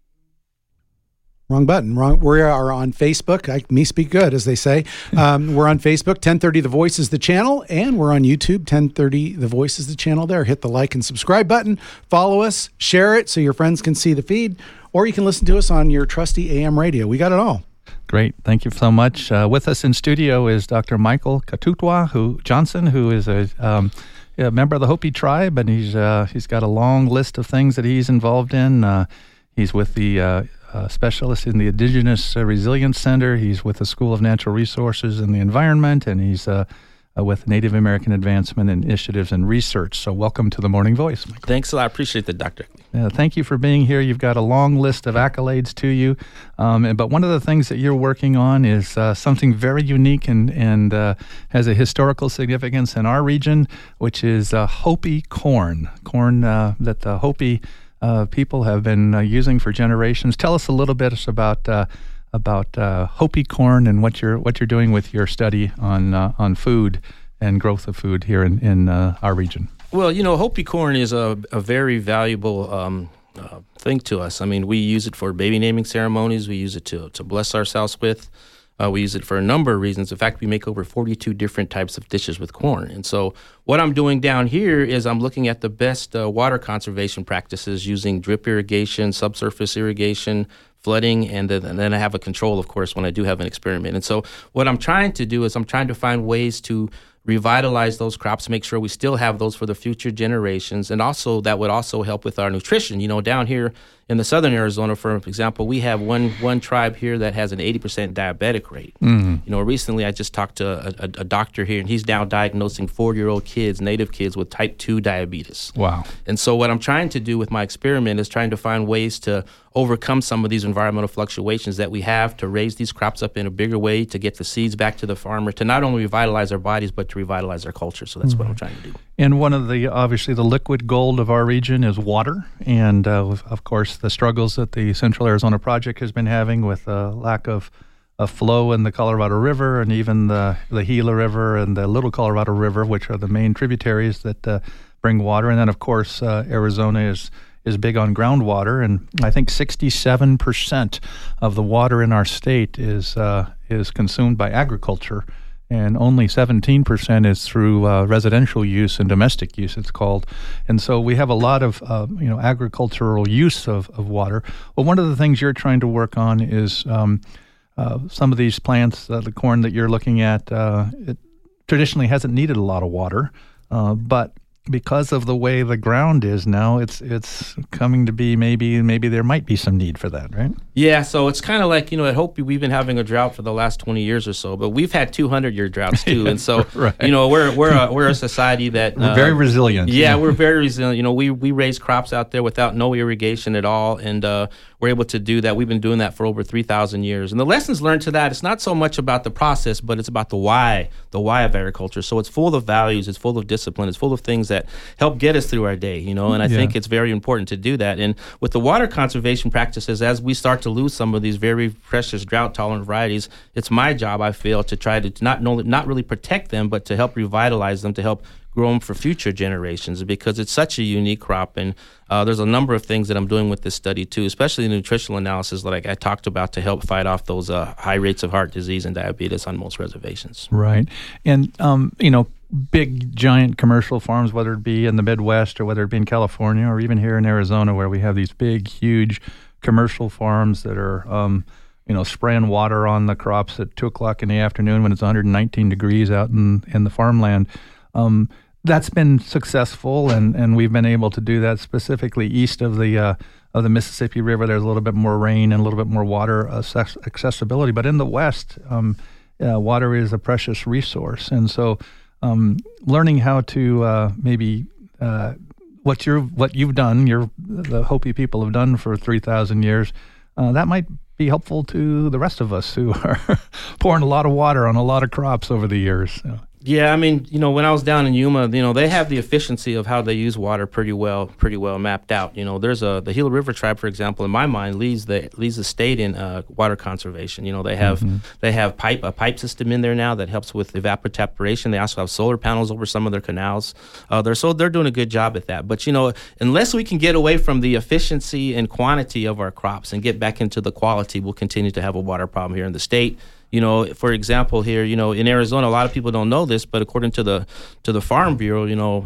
Wrong button. We are on Facebook. Me speak good, as they say. We're on Facebook. 1030 The Voice is the channel, and we're on YouTube. 1030 The Voice is the channel there. Hit the like and subscribe button. Follow us. Share it so your friends can see the feed, or you can listen to us on your trusty AM radio. We got it all. Great. Thank you so much. With us in studio is Dr. Michael Katutwa Johnson, who is a member of the Hopi tribe, and he's got a long list of things that he's involved in. He's with the specialist in the Indigenous Resilience Center. He's with the School of Natural Resources and the Environment, and he's with Native American Advancement Initiatives and Research. So welcome to the Morning Voice, Michael. Thanks a lot. I appreciate that, Doctor. Thank you for being here. You've got a long list of accolades to you, but one of the things that you're working on is something very unique and has a historical significance in our region, which is Hopi corn that the Hopi people have been using for generations. Tell us a little bit about Hopi corn and what you're doing with your study on food and growth of food here in our region. Well, Hopi corn is a very valuable thing to us. I mean, we use it for baby naming ceremonies. We use it to bless ourselves with. We use it for a number of reasons. In fact, we make over 42 different types of dishes with corn. And so what I'm doing down here is I'm looking at the best water conservation practices using drip irrigation, subsurface irrigation, flooding, and then I have a control, of course, when I do have an experiment. And so what I'm trying to do is I'm trying to find ways to revitalize those crops, make sure we still have those for the future generations. And also that would also help with our nutrition. Down here in the southern Arizona, for example, we have one tribe here that has an 80% diabetic rate. Recently I just talked to a doctor here, and he's now diagnosing 4-year-old kids, native kids, with type 2 diabetes. Wow. And so what I'm trying to do with my experiment is trying to find ways to overcome some of these environmental fluctuations that we have, to raise these crops up in a bigger way, to get the seeds back to the farmer, to not only revitalize our bodies, but to revitalize our culture. So that's what I'm trying to do. And one of obviously the liquid gold of our region is water. And of course, the struggles that the Central Arizona Project has been having with lack of flow in the Colorado River, and even the Gila River and the Little Colorado River, which are the main tributaries that bring water. And then, of course, Arizona is big on groundwater, and I think 67% of the water in our state is consumed by agriculture, and only 17% is through residential use and domestic use, it's called. And so we have a lot of agricultural use of water. Well, one of the things you're trying to work on is some of these plants, the corn that you're looking at, it traditionally hasn't needed a lot of water, but because of the way the ground is now, it's coming to be maybe there might be some need for that, right? Yeah, so it's kind of like, at Hopi, we've been having a drought for the last 20 years or so, but we've had 200-year droughts too. And so, right. we're a society that we're very resilient. Yeah, we're very resilient. We raise crops out there without no irrigation at all, and we're able to do that. We've been doing that for over 3,000 years. And the lessons learned to that, it's not so much about the process, but it's about the why of agriculture. So it's full of values, it's full of discipline, it's full of things that help get us through our day, and I think it's very important to do that. And with the water conservation practices, as we start to lose some of these very precious drought-tolerant varieties, it's my job, I feel, to try to not really protect them, but to help revitalize them, to help grow them for future generations, because it's such a unique crop. And there's a number of things that I'm doing with this study too, especially the nutritional analysis like I talked about, to help fight off those high rates of heart disease and diabetes on most reservations. Right. And, big, giant commercial farms, whether it be in the Midwest or whether it be in California or even here in Arizona, where we have these big, huge commercial farms that are, spraying water on the crops at 2 o'clock in the afternoon when it's 119 degrees out in the farmland. That's been successful, and we've been able to do that specifically east of the Mississippi River. There's a little bit more rain and a little bit more water accessibility. But in the West, water is a precious resource. And so learning how to maybe what you've done, the Hopi people have done for 3,000 years, that might be helpful to the rest of us who are pouring a lot of water on a lot of crops over the years. Yeah, when I was down in Yuma, they have the efficiency of how they use water pretty well mapped out. There's the Gila River tribe, for example, in my mind, leads the state in water conservation. They have a pipe system in there now that helps with evapotranspiration. They also have solar panels over some of their canals. They're doing a good job at that. But unless we can get away from the efficiency and quantity of our crops and get back into the quality, we'll continue to have a water problem here in the state. For example, here, in Arizona, a lot of people don't know this, but according to the Farm Bureau,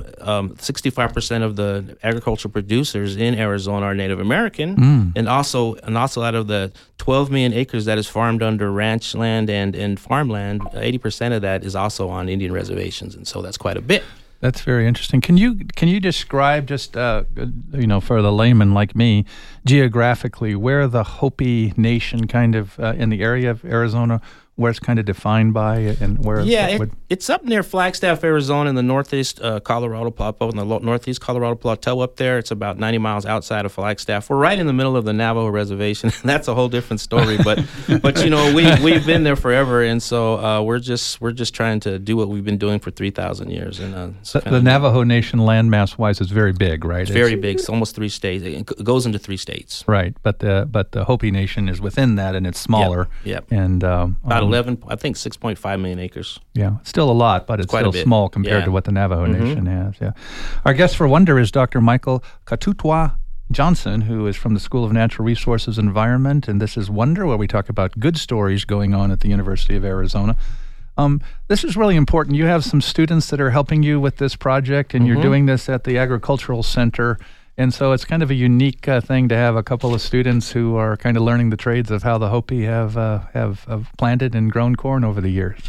65% of the agricultural producers in Arizona are Native American, and also out of the 12 million acres that is farmed under ranch land and farmland, 80% of that is also on Indian reservations, and so that's quite a bit. That's very interesting. Can you describe just for the layman like me, geographically, where the Hopi Nation kind of in the area of Arizona, where it's kind of defined by, and where? Yeah, it's up near Flagstaff, Arizona, in the northeast Colorado Plateau, in the northeast Colorado Plateau up there. It's about 90 miles outside of Flagstaff. We're right in the middle of the Navajo Reservation. That's a whole different story, but we've been there forever, and so we're just trying to do what we've been doing for 3,000 years. And the Navajo Nation landmass wise is very big, right? It's very big. It's almost 3 states. It goes into 3 states. Right, but the Hopi Nation is within that, and it's smaller. Yep. And about 6.5 million acres. Yeah, still a lot, but it's still small compared to what the Navajo Nation has. Yeah. Our guest for Wonder is Dr. Michael Katutwa Johnson, who is from the School of Natural Resources and Environment, and this is Wonder, where we talk about good stories going on at the University of Arizona. This is really important. You have some students that are helping you with this project, and you're doing this at the Agricultural Center. And so it's kind of a unique thing to have a couple of students who are kind of learning the trades of how the Hopi have planted and grown corn over the years.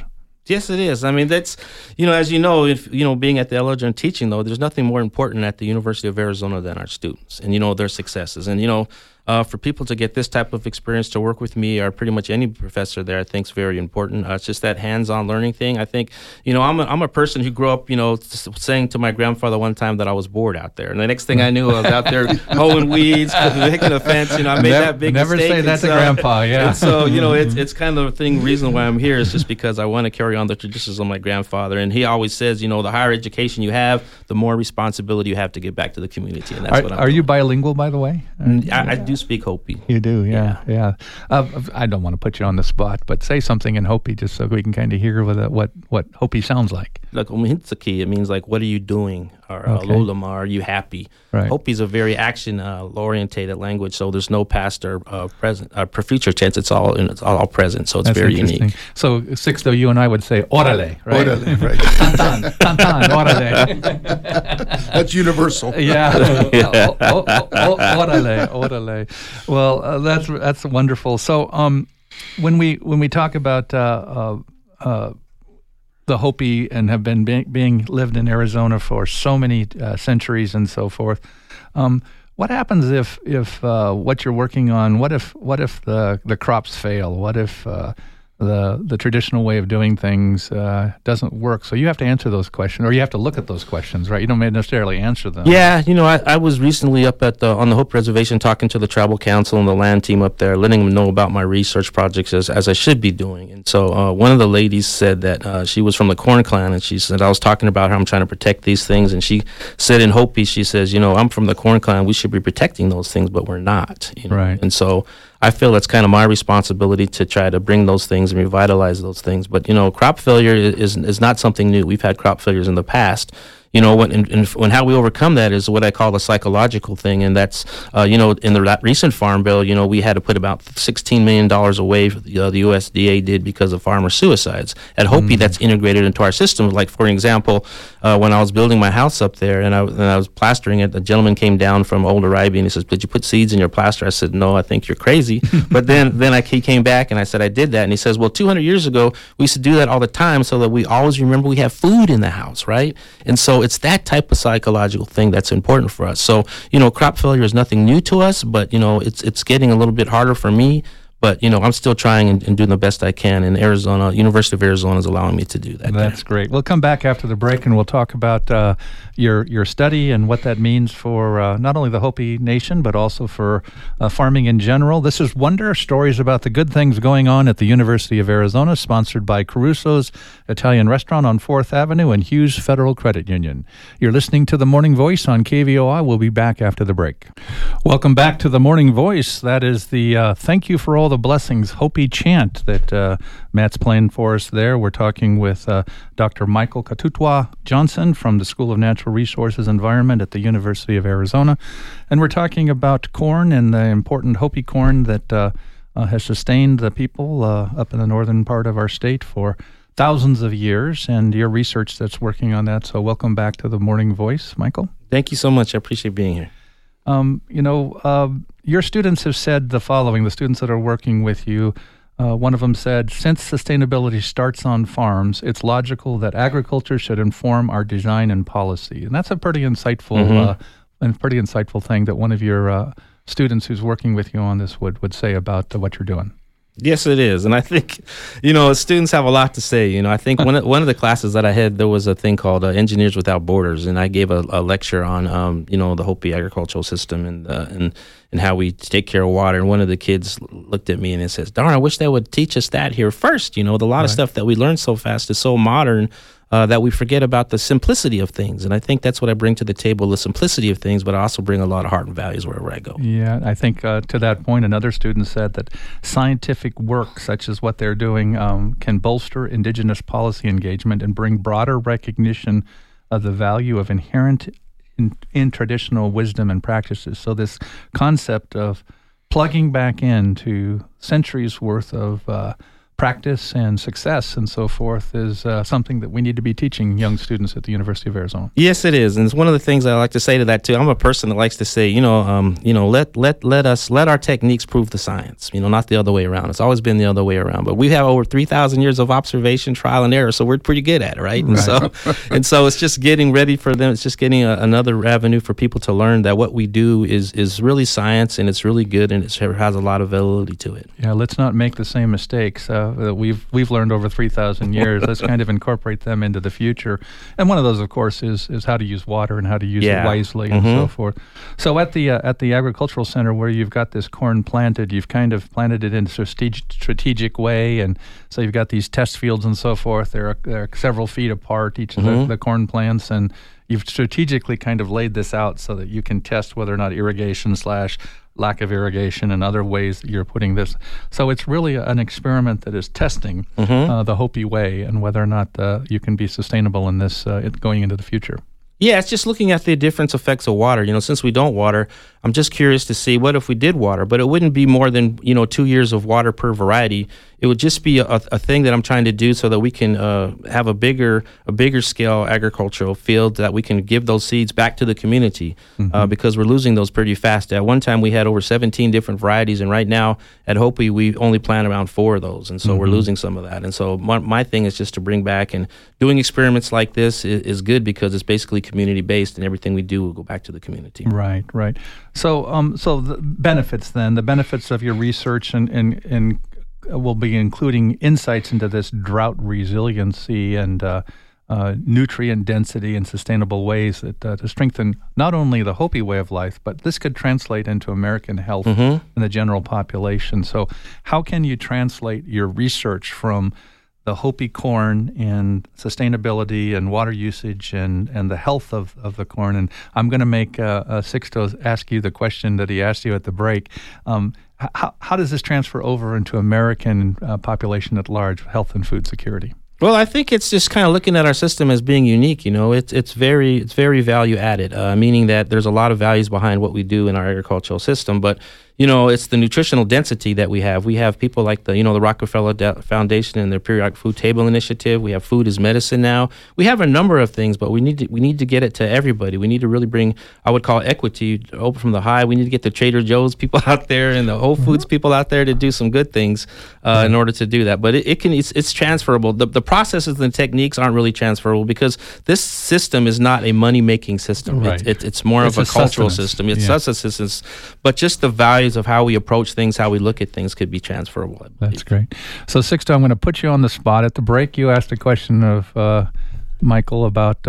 Yes, it is. I mean, that's, as you know, if being at the Ellinger and teaching, though, there's nothing more important at the University of Arizona than our students and their successes. And for people to get this type of experience to work with me or pretty much any professor there, I think is very important. It's just that hands-on learning thing. I think, I'm a person who grew up, saying to my grandfather one time that I was bored out there. And the next thing I knew, I was out there hoeing weeds, making a fence. I made that big never mistake. Never say that to Grandpa, yeah. And so, it's kind of the reason why I'm here is just because I want to carry on the traditions of my grandfather. And he always says, the higher education you have, the more responsibility you have to give back to the community. And that's what I'm doing. Are you bilingual, by the way? I do speak Hopi. You do, yeah. I don't want to put you on the spot, but say something in Hopi just so we can kind of hear what Hopi sounds like. Like Umhitsaki, it means like, what are you doing? Or Lolama, are you happy? Right. Hopi is a very action-orientated language, so there's no past or present, future tense. It's all present, so it's That's very unique. So, Sixto, you and I would say orale, right? Orale, right. Tantan, orale. That's universal. Yeah. Orale. Well, that's wonderful. So, when we talk about the Hopi and have been being lived in Arizona for so many centuries and so forth, what happens if what you're working on? What if the crops fail? What if the traditional way of doing things doesn't work? So you have to answer those questions, or you have to look at those questions, right? You don't necessarily answer them. Yeah, I was recently up on the Hope Reservation talking to the tribal council and the land team up there, letting them know about my research projects as I should be doing. And so one of the ladies said that she was from the Corn Clan, and she said, I was talking about how I'm trying to protect these things, and she said in Hopi, she says, I'm from the Corn Clan, we should be protecting those things, but we're not. Right. And so I feel it's kind of my responsibility to try to bring those things and revitalize those things. But, crop failure is not something new. We've had crop failures in the past. When how we overcome that is what I call a psychological thing, and that's, in the recent farm bill, we had to put about $16 million away, the USDA did, because of farmer suicides. At Hopi, that's integrated into our system. Like, for example, when I was building my house up there and I was plastering it, a gentleman came down from Old Arabi and he says, did you put seeds in your plaster? I said, no, I think you're crazy. But then he came back and I said, I did that. And he says, well, 200 years ago, we used to do that all the time so that we always remember we have food in the house, right? And so it's that type of psychological thing that's important for us. So, crop failure is nothing new to us, but, it's getting a little bit harder for me. But, I'm still trying and doing the best I can. And Arizona, University of Arizona is allowing me to do that. That's great. We'll come back after the break and we'll talk about your study and what that means for not only the Hopi Nation, but also for farming in general. This is Wonder, stories about the good things going on at the University of Arizona, sponsored by Caruso's Italian Restaurant on 4th Avenue and Hughes Federal Credit Union. You're listening to The Morning Voice on KVOI. We'll be back after the break. Welcome back to The Morning Voice. That is the Thank You for All the Blessings Hopi chant that Matt's playing for us there. We're talking with Dr. Michael Katutwa Johnson from the School of Natural Resources Environment at the University of Arizona. And we're talking about corn and the important Hopi corn that has sustained the people up in the northern part of our state for thousands of years, and your research that's working on that. So welcome back to The Morning Voice, Michael. Thank you so much. I appreciate being here. Your students have said the following, the students that are working with you. One of them said, since sustainability starts on farms, it's logical that agriculture should inform our design and policy. And that's a pretty insightful thing that one of your students who's working with you on this would say about what you're doing. Yes, it is. And I think, students have a lot to say. I think one of the classes that I had, there was a thing called Engineers Without Borders. And I gave a lecture on, the Hopi agricultural system and how we take care of water. And one of the kids looked at me and it says, darn, I wish they would teach us that here first. The lot of stuff that we learn so fast is so modern that we forget about the simplicity of things. And I think that's what I bring to the table, the simplicity of things, but I also bring a lot of heart and values wherever I go. Yeah, I think to that point, another student said that scientific work, such as what they're doing, can bolster indigenous policy engagement and bring broader recognition of the value of inherent in traditional wisdom and practices. So this concept of plugging back into centuries worth of practice and success and so forth is something that we need to be teaching young students at the University of Arizona. Yes, it is, and it's one of the things I like to say to that too. I'm a person that likes to say, let our techniques prove the science. Not the other way around. It's always been the other way around. But we have over 3,000 years of observation, trial, and error, so we're pretty good at it, right? And so it's just getting ready for them. It's just getting another avenue for people to learn that what we do is really science, and it's really good, and it has a lot of validity to it. Yeah, let's not make the same mistakes that we've learned over 3,000 years. Let's kind of incorporate them into the future. And one of those, of course, is how to use water and how to use it wisely and so forth. So at the agricultural center where you've got this corn planted, you've kind of planted it in a strategic way, and so you've got these test fields and so forth. They're several feet apart, each of the corn plants, and you've strategically kind of laid this out so that you can test whether or not irrigation / lack of irrigation and other ways that you're putting this. So it's really an experiment that is testing the Hopi way and whether or not you can be sustainable in this going into the future. Yeah, it's just looking at the different effects of water. Since we don't water, I'm just curious to see what if we did water, but it wouldn't be more than 2 years of water per variety. It would just be a thing that I'm trying to do so that we can have a bigger scale agricultural field that we can give those seeds back to the community because we're losing those pretty fast. At one time, we had over 17 different varieties, and right now at Hopi, we only plant around 4 of those, and so we're losing some of that. And so my thing is just to bring back, and doing experiments like this is good because it's basically community-based, and everything we do will go back to the community. Right. So, so the benefits of your research and will be including insights into this drought resiliency and nutrient density and sustainable ways that to strengthen not only the Hopi way of life, but this could translate into American health in the general population. So how can you translate your research from the Hopi corn and sustainability and water usage and the health of the corn? And I'm going to make Sixto ask you the question that he asked you at the break. How does this transfer over into American population at large, health and food security? Well, I think it's just kind of looking at our system as being unique. It's very value added, meaning that there's a lot of values behind what we do in our agricultural system. But it's the nutritional density that we have. We have people like the Rockefeller Foundation and their Periodic Food Table Initiative. We have food as medicine now. We have a number of things, but we need to get it to everybody. We need to really bring, I would call equity open from the high. We need to get the Trader Joe's people out there and the Whole Foods people out there to do some good things in order to do that. But it's transferable. The processes and techniques aren't really transferable because this system is not a money-making system. Right. It's more of a cultural system. It's sustenance, but just the value of how we approach things, how we look at things could be transferable. That's great. So, Sixto, I'm going to put you on the spot. At the break, you asked a question of Michael about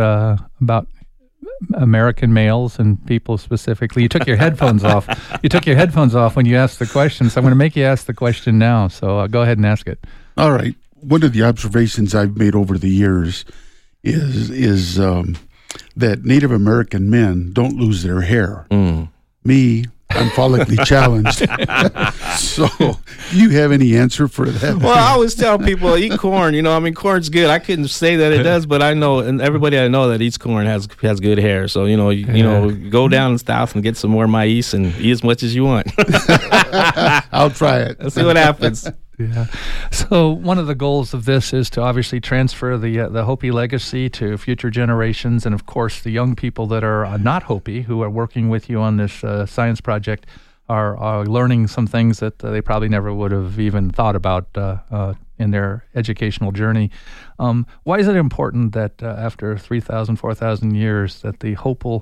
American males and people specifically. You took your headphones off. You took your headphones off when you asked the question, so I'm going to make you ask the question now. So go ahead and ask it. All right. One of the observations I've made over the years is that Native American men don't lose their hair. Me, I'm follically challenged. So, do you have any answer for that? Well, I always tell people, eat corn. Corn's good. I couldn't say that it does, but I know, and everybody I know that eats corn has good hair. So, go down in south and get some more maize and eat as much as you want. I'll try it. Let's see what happens. Yeah. So one of the goals of this is to obviously transfer the Hopi legacy to future generations, and of course the young people that are not Hopi who are working with you on this science project are learning some things that they probably never would have even thought about in their educational journey. Why is it important that after 3,000, 4,000 years that the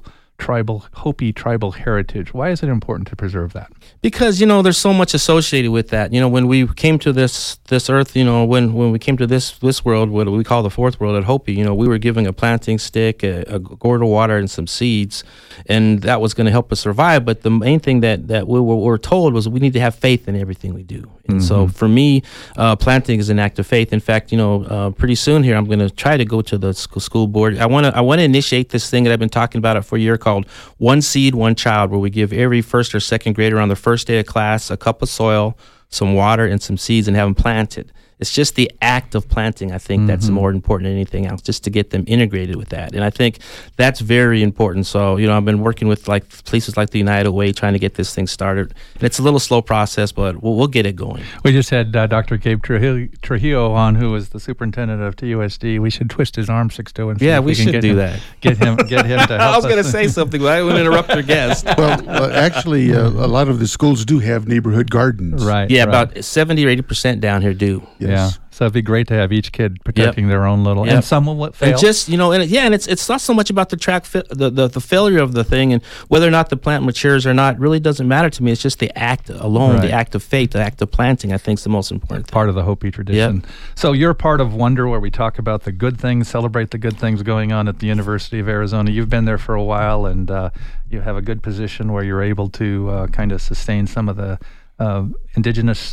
Hopi tribal heritage, why is it important to preserve that? Because, there's so much associated with that. When we came to this earth, when we came to this world, what we call the fourth world at Hopi, we were given a planting stick, a gourd of water, and some seeds, and that was going to help us survive. But the main thing that we were told was we need to have faith in everything we do. And so for me, planting is an act of faith. In fact, pretty soon here, I'm going to try to go to the school board. I want to initiate this thing that I've been talking about for a year called One Seed, One Child, where we give every first or second grader on the first day of class a cup of soil, some water, and some seeds, and have them planted. It's just the act of planting, I think, that's more important than anything else, just to get them integrated with that. And I think that's very important. So, I've been working with places like the United Way trying to get this thing started. And it's a little slow process, but we'll get it going. We just had Dr. Gabe Trujillo on, who is the superintendent of TUSD. We should twist his arm, Sixto, and see if we should do that. Get him to help I was going to say something, but I wouldn't interrupt your guest. Well, actually, a lot of the schools do have neighborhood gardens. Right. Yeah, right. about 70 or 80% down here do. Yes. Yeah. So it'd be great to have each kid protecting their own little, and some will fail. And just, and it's not so much about the the failure of the thing, and whether or not the plant matures or not really doesn't matter to me. It's just the act alone, the act of faith, the act of planting, I think is the most important thing. Part of the Hopi tradition. Yep. So you're part of Wonder, where we talk about the good things, celebrate the good things going on at the University of Arizona. You've been there for a while, and you have a good position where you're able to kind of sustain some of the indigenous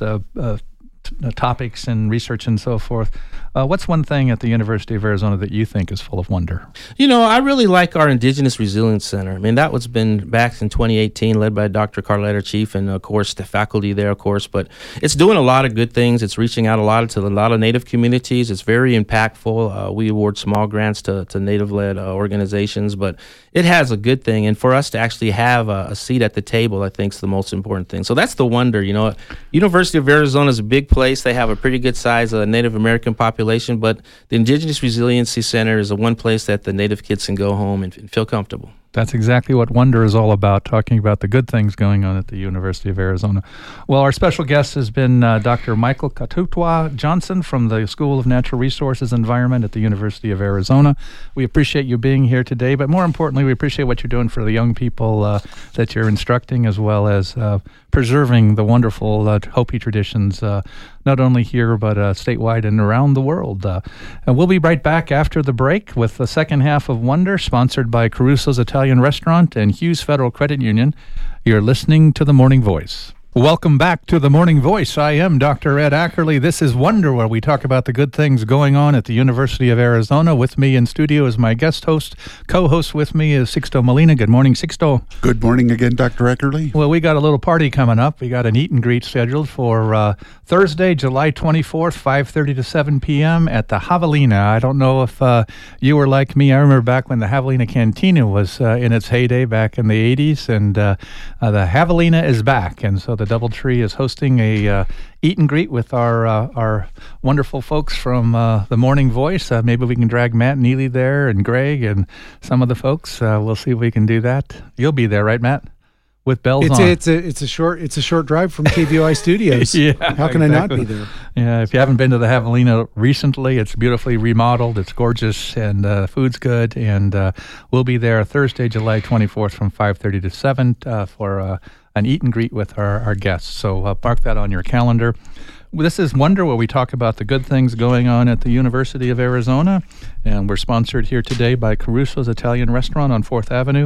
topics and research and so forth. What's one thing at the University of Arizona that you think is full of wonder? I really like our Indigenous Resilience Center. I mean, that was been back in 2018, led by Dr. Carletta Chief, and of course the faculty there, of course. But it's doing a lot of good things. It's reaching out a lot of Native communities. It's very impactful. We award small grants to Native-led organizations, but it has a good thing. And for us to actually have a seat at the table, I think is the most important thing. So that's the wonder. University of Arizona is a big place. They have a pretty good size Native American population, but the Indigenous Resiliency Center is the one place that the Native kids can go home and feel comfortable. That's exactly what Wonder is all about, talking about the good things going on at the University of Arizona. Well, our special guest has been Dr. Michael Katutwa Johnson from the School of Natural Resources and Environment at the University of Arizona. We appreciate you being here today, but more importantly, we appreciate what you're doing for the young people that you're instructing, as well as preserving the wonderful Hopi traditions, not only here, but statewide and around the world. And we'll be right back after the break with the second half of Wonder, sponsored by Caruso's Italian Restaurant and Hughes Federal Credit Union. You're listening to The Morning Voice. Welcome back to The Morning Voice. I am Dr. Ed Ackerley. This is Wonder, where we talk about the good things going on at the University of Arizona. With me in studio is my guest host. Co-host with me is Sixto Molina. Good morning, Sixto. Good morning again, Dr. Ackerley. Well, we got a little party coming up. We got an eat and greet scheduled for Thursday, July 24th, 5:30 to 7 p.m. at the Javelina. I don't know if you were like me. I remember back when the Javelina Cantina was in its heyday back in the 80s, and the Javelina is back. And so the Doubletree is hosting a eat and greet with our wonderful folks from the Morning Voice. Maybe we can drag Matt Neely there, and Greg and some of the folks. We'll see if we can do that. You'll be there, right, Matt? With bells on. It's a short drive from KVOI Studios. Yeah, how can I not be there? Yeah, if you haven't been to the Javelina recently, it's beautifully remodeled. It's gorgeous, and food's good. And we'll be there Thursday, July 24th, from 5:30 to 7 for an eat and greet with our guests. So mark that on your calendar. This is Wonder, where we talk about the good things going on at the University of Arizona, and we're sponsored here today by Caruso's Italian Restaurant on 4th Avenue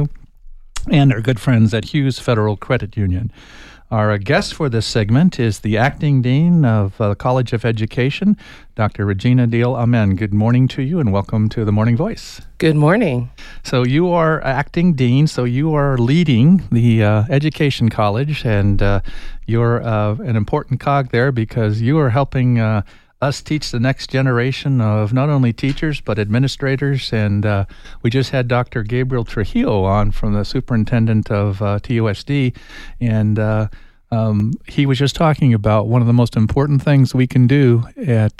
and our good friends at Hughes Federal Credit Union. Our guest for this segment is the Acting Dean of the College of Education, Dr. Regina Deal Amen. Good morning to you, and welcome to The Morning Voice. Good morning. So you are Acting Dean, so you are leading the Education College, and you're an important cog there because you are helping us teach the next generation of not only teachers but administrators. And we just had Dr. Gabriel Trujillo on, from the superintendent of TUSD, and he was just talking about one of the most important things we can do at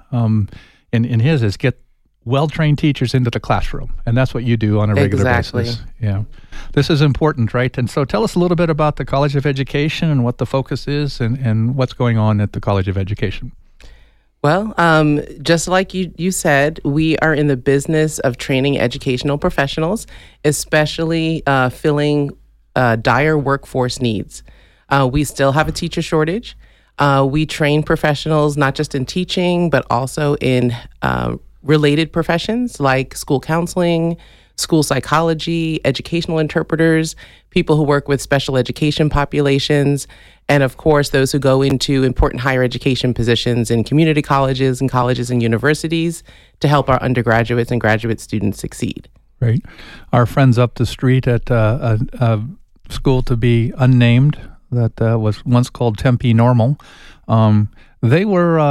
in his is get well-trained teachers into the classroom, and that's what you do on a regular basis. Yeah, this is important, right? And so tell us a little bit about the College of Education and what the focus is, and what's going on at the College of Education. Well, just like you said, we are in the business of training educational professionals, especially filling dire workforce needs. We still have a teacher shortage. We train professionals not just in teaching, but also in related professions like school counseling, school psychology, educational interpreters, people who work with special education populations, and of course, those who go into important higher education positions in community colleges and universities to help our undergraduates and graduate students succeed. Right. Our friends up the street at a school to be unnamed that was once called Tempe Normal, They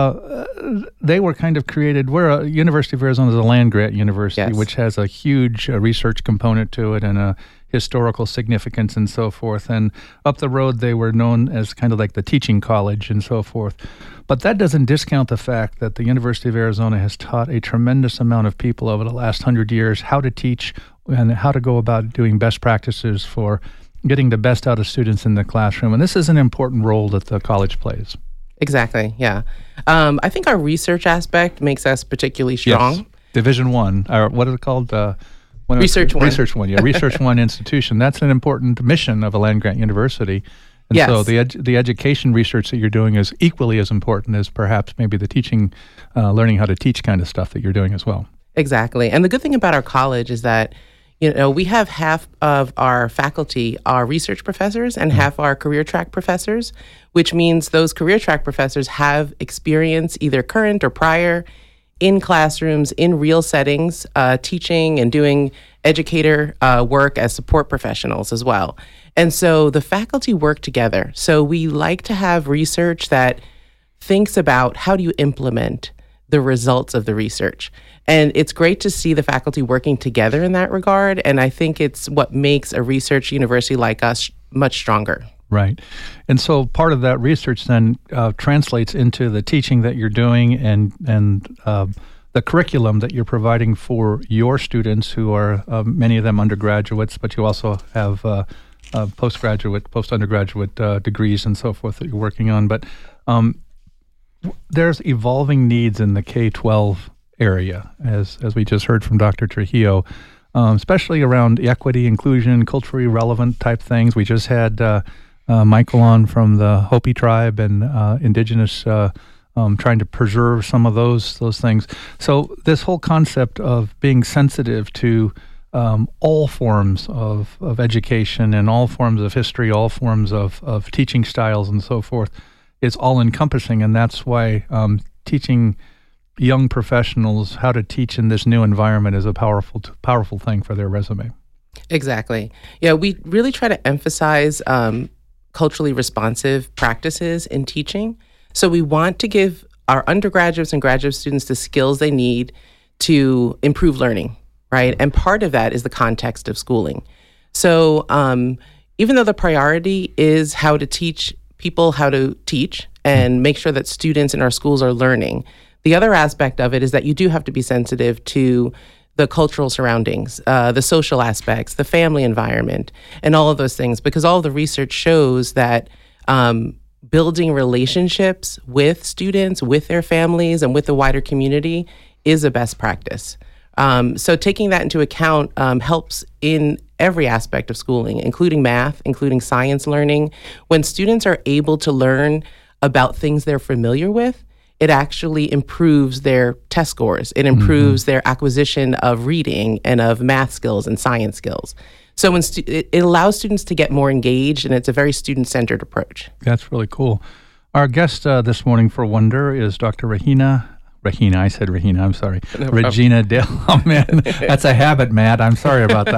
were kind of created. We're University of Arizona is a land grant university, Yes. which has a huge research component to it and a historical significance and so forth. And up the road, they were known as kind of like the teaching college and so forth. But that doesn't discount the fact that the University of Arizona has taught a tremendous amount of people over the last 100 years how to teach and how to go about doing best practices for getting the best out of students in the classroom. And this is an important role that the college plays. Exactly. Yeah. I think our research aspect makes us particularly strong. Yes. Division One, or what is it called? Research One. Research One, yeah. Research One institution. That's an important mission of a land-grant university. And Yes. so the education research that you're doing is equally as important as perhaps maybe the teaching, learning how to teach kind of stuff that you're doing as well. Exactly. And the good thing about our college is that, we have half of our faculty are research professors and half are career track professors, which means those career track professors have experience, either current or prior, in classrooms, in real settings, teaching and doing educator work as support professionals as well. And so the faculty work together. So we like to have research that thinks about how do you implement the results of the research. And it's great to see the faculty working together in that regard. And I think it's what makes a research university like us much stronger. Right. And so part of that research then translates into the teaching that you're doing and the curriculum that you're providing for your students who are many of them undergraduates, but you also have postgraduate, post-undergraduate degrees and so forth that you're working on. But there's evolving needs in the K-12 area, as we just heard from Dr. Trujillo, especially around equity, inclusion, culturally relevant type things. We just had Michael on from the Hopi tribe and indigenous, trying to preserve some of those things. So this whole concept of being sensitive to all forms of education and all forms of history, all forms of teaching styles and so forth is all-encompassing, and that's why teaching young professionals how to teach in this new environment is a powerful thing for their resume. Exactly. Yeah, we really try to emphasize culturally responsive practices in teaching. So we want to give our undergraduates and graduate students the skills they need to improve learning, right? And part of that is the context of schooling. So even though the priority is how to teach people how to teach and make sure that students in our schools are learning, the other aspect of it is that you do have to be sensitive to the cultural surroundings, the social aspects, the family environment, and all of those things, because all of the research shows that building relationships with students, with their families, and with the wider community is a best practice. So taking that into account helps in every aspect of schooling, including math, including science learning. When students are able to learn about things they're familiar with, it actually improves their test scores. It improves their acquisition of reading and of math skills and science skills. So when it allows students to get more engaged, and it's a very student-centered approach. That's really cool. Our guest this morning for Wonder is Dr. Regina, I said Regina, I'm sorry. No Regina Dale. Oh, man, that's a habit, Matt. I'm sorry about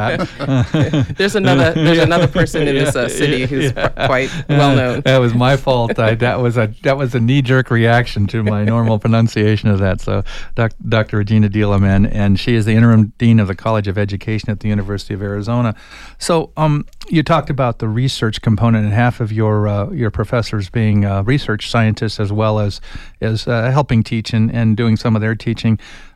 that. There's another person in this city who's quite well known. That was my fault. That was a knee-jerk reaction to my normal pronunciation of that. So Dr. Regina Delaman, and she is the interim dean of the College of Education at the University of Arizona. So you talked about the research component, and half of your professors being research scientists as well as helping teach and doing some of their teaching,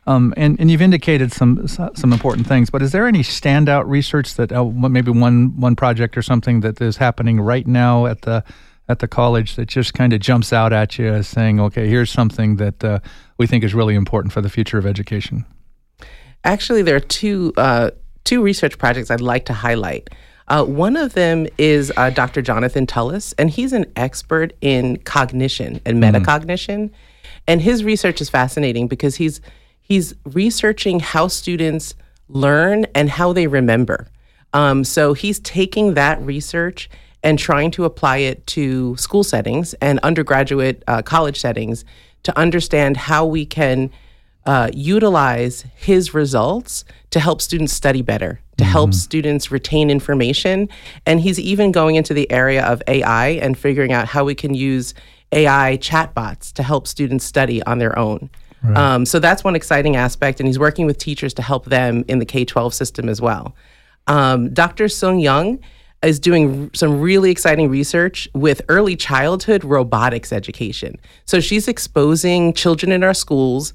and you've indicated some important things. But is there any standout research that maybe one project or something that is happening right now at the college that just kind of jumps out at you as saying, okay, here's something that we think is really important for the future of education? Actually, there are two research projects I'd like to highlight. One of them is Dr. Jonathan Tullis, and he's an expert in cognition and metacognition. And his research is fascinating because he's researching how students learn and how they remember. So he's taking that research and trying to apply it to school settings and undergraduate college settings to understand how we can utilize his results to help students study better, to help students retain information. And he's even going into the area of AI and figuring out how we can use AI chatbots to help students study on their own. Right. So that's one exciting aspect, and he's working with teachers to help them in the K-12 system as well. Dr. Sung Young is doing some really exciting research with early childhood robotics education. So she's exposing children in our schools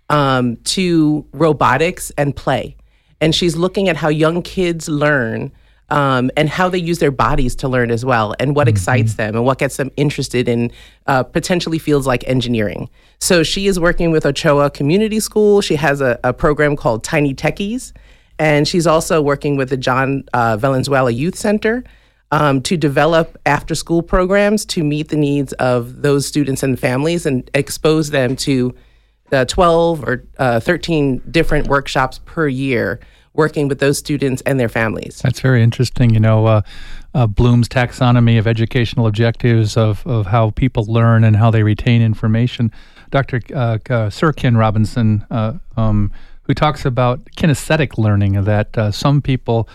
to robotics and play. And she's looking at how young kids learn and how they use their bodies to learn as well, and what excites them and what gets them interested in potentially fields like engineering. So she is working with Ochoa Community School. She has a program called Tiny Techies. And she's also working with the John Valenzuela Youth Center to develop after-school programs to meet the needs of those students and families and expose them to 12 or 13 different workshops per year working with those students and their families. That's very interesting. Bloom's taxonomy of educational objectives of how people learn and how they retain information. Dr. Sir Ken Robinson, who talks about kinesthetic learning, that some people,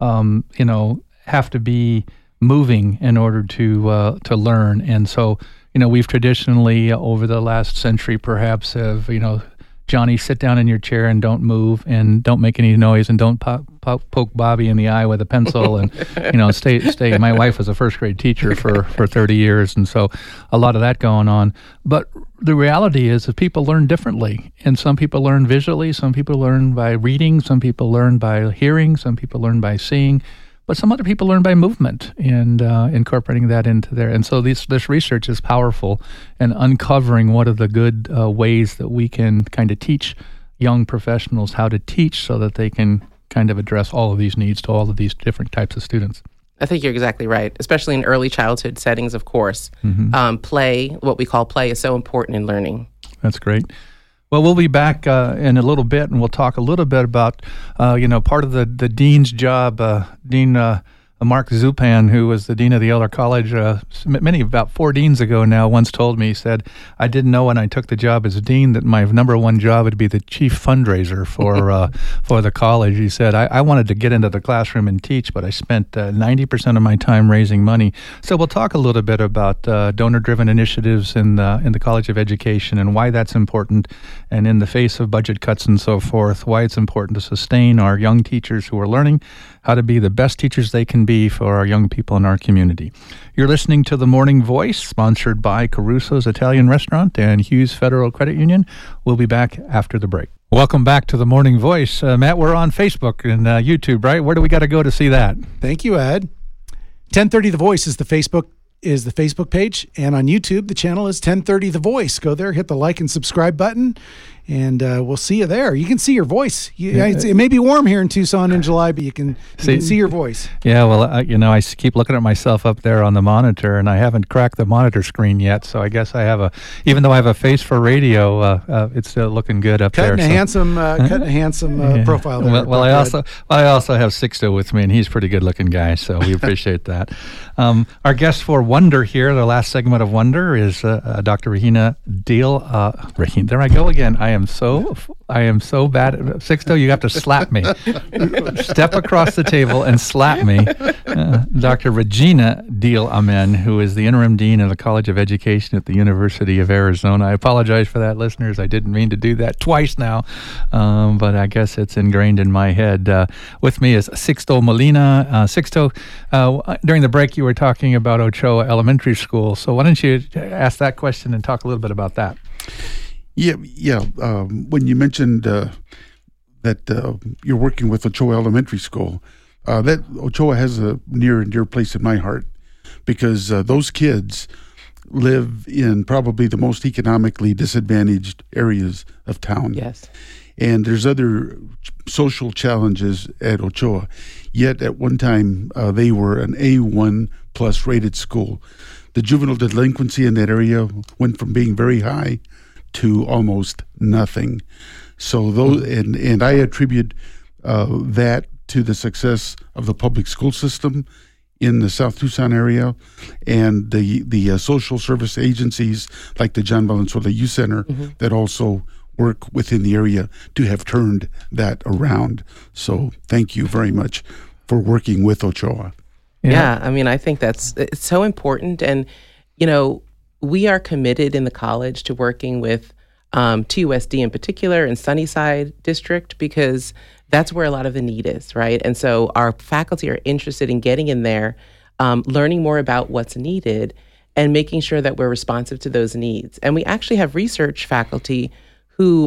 have to be moving in order to learn. And so, we've traditionally, over the last century perhaps, have, Johnny, sit down in your chair and don't move and don't make any noise and don't poke Bobby in the eye with a pencil and, stay. My wife was a first grade teacher for 30 years. And so a lot of that going on. But the reality is that people learn differently. And some people learn visually. Some people learn by reading. Some people learn by hearing. Some people learn by seeing. But some other people learn by movement and incorporating that into there. And so this research is powerful and uncovering what are the good ways that we can kind of teach young professionals how to teach so that they can kind of address all of these needs to all of these different types of students. I think you're exactly right, especially in early childhood settings, of course. Play, what we call play, is so important in learning. That's great. Well, we'll be back in a little bit, and we'll talk a little bit about, part of the dean's job. Dean Mark Zupan, who was the dean of the Elder College about 4 deans ago now, once told me, he said, I didn't know when I took the job as dean that my number one job would be the chief fundraiser for the college. He said, I wanted to get into the classroom and teach, but I spent 90% of my time raising money. So we'll talk a little bit about donor-driven initiatives in the College of Education and why that's important, and in the face of budget cuts and so forth, why it's important to sustain our young teachers who are learning how to be the best teachers they can be for our young people in our community. You're listening to The Morning Voice, sponsored by Caruso's Italian Restaurant and Hughes Federal Credit Union. We'll be back after the break. Welcome back to The Morning Voice. Matt, we're on Facebook and YouTube, right? Where do we got to go to see that? Thank you, Ed. 1030 The Voice is the Facebook page, and on YouTube the channel is 1030 The Voice. Go there, hit the like and subscribe button, and we'll see you there. You can see your voice. It may be warm here in Tucson in July, but you can see your voice. Yeah, well, I keep looking at myself up there on the monitor, and I haven't cracked the monitor screen yet. So I guess I have even though I have a face for radio, it's still looking good up there. Cutting a handsome profile there. Well, I also have Sixto with me, and he's a pretty good looking guy, so we appreciate that. Our guest for Wonder here, the last segment of Wonder, is Dr. Regina Deal. Regina, there I go again. I am so bad. Sixto, you have to slap me. Step across the table and slap me. Dr. Regina Deal Amen, who is the interim dean of the College of Education at the University of Arizona. I apologize for that, listeners. I didn't mean to do that twice now, but I guess it's ingrained in my head. With me is Sixto Molina. Sixto, during the break, you were talking about Ochoa Elementary School. So why don't you ask that question and talk a little bit about that? Yeah. When you mentioned that you're working with Ochoa Elementary School, that Ochoa has a near and dear place in my heart, because those kids live in probably the most economically disadvantaged areas of town. Yes. And there's other social challenges at Ochoa. Yet at one time, they were an A1 plus rated school. The juvenile delinquency in that area went from being very high to almost nothing. So those, and I attribute that to the success of the public school system in the South Tucson area, and the social service agencies like the John Valenzuela Youth Center that also work within the area to have turned that around. So thank you very much for working with Ochoa. Yeah, I mean, I think it's so important. And, we are committed in the college to working with TUSD in particular and Sunnyside District, because that's where a lot of the need is, right? And so our faculty are interested in getting in there, learning more about what's needed, and making sure that we're responsive to those needs. And we actually have research faculty who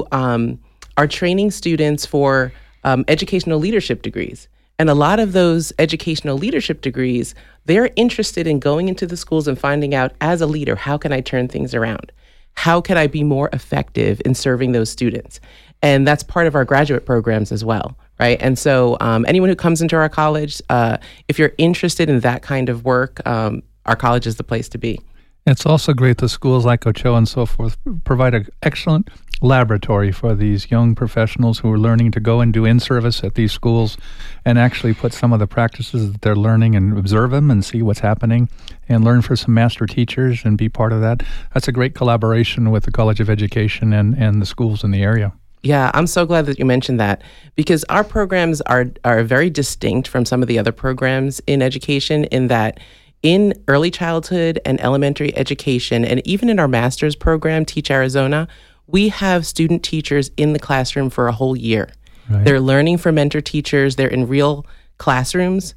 are training students for educational leadership degrees. And a lot of those educational leadership degrees, they're interested in going into the schools and finding out, as a leader, how can I turn things around? How can I be more effective in serving those students? And that's part of our graduate programs as well, right? And so anyone who comes into our college, if you're interested in that kind of work, our college is the place to be. It's also great that schools like Ochoa and so forth provide an excellent laboratory for these young professionals who are learning to go and do in-service at these schools and actually put some of the practices that they're learning and observe them and see what's happening and learn for some master teachers and be part of that. That's a great collaboration with the College of Education and the schools in the area. Yeah, I'm so glad that you mentioned that, because our programs are very distinct from some of the other programs in education in that in early childhood and elementary education, and even in our master's program, Teach Arizona, we have student teachers in the classroom for a whole year. Right. They're learning from mentor teachers. They're in real classrooms,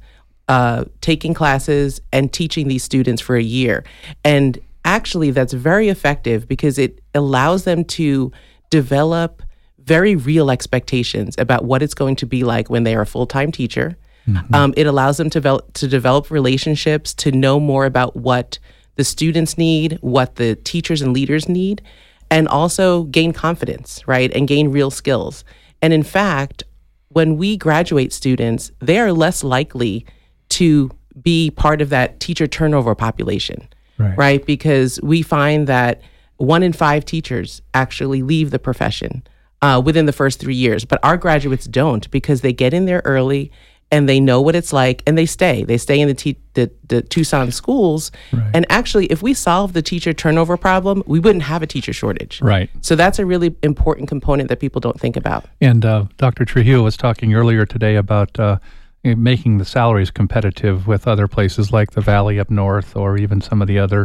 taking classes and teaching these students for a year. And actually, that's very effective because it allows them to develop very real expectations about what it's going to be like when they are a full-time teacher. Mm-hmm. It allows them to develop relationships, to know more about what the students need, what the teachers and leaders need, and also gain confidence, right? And gain real skills. And in fact, when we graduate students, they are less likely to be part of that teacher turnover population, right? Because we find that 1 in 5 teachers actually leave the profession within the first 3 years. But our graduates don't, because they get in there early and they know what it's like, and they stay. They stay in the Tucson schools. Right. And actually, if we solve the teacher turnover problem, we wouldn't have a teacher shortage. Right. So that's a really important component that people don't think about. And Dr. Trujillo was talking earlier today about making the salaries competitive with other places like the Valley up north, or even some of the other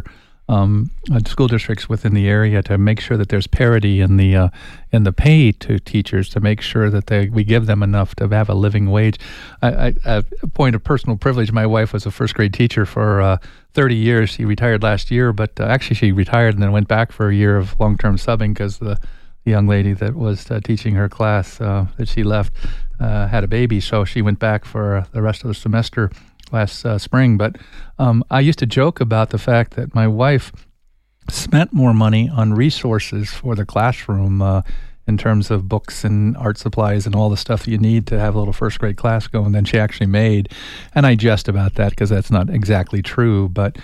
school districts within the area, to make sure that there's parity in the pay to teachers, to make sure that we give them enough to have a living wage. A point of personal privilege, my wife was a first grade teacher for 30 years. She retired last year, but actually she retired and then went back for a year of long-term subbing because the young lady that was teaching her class that she left had a baby, so she went back for the rest of the semester last spring. But I used to joke about the fact that my wife spent more money on resources for the classroom in terms of books and art supplies and all the stuff that you need to have a little first grade class going than she actually made. And I jest about that because that's not exactly true, but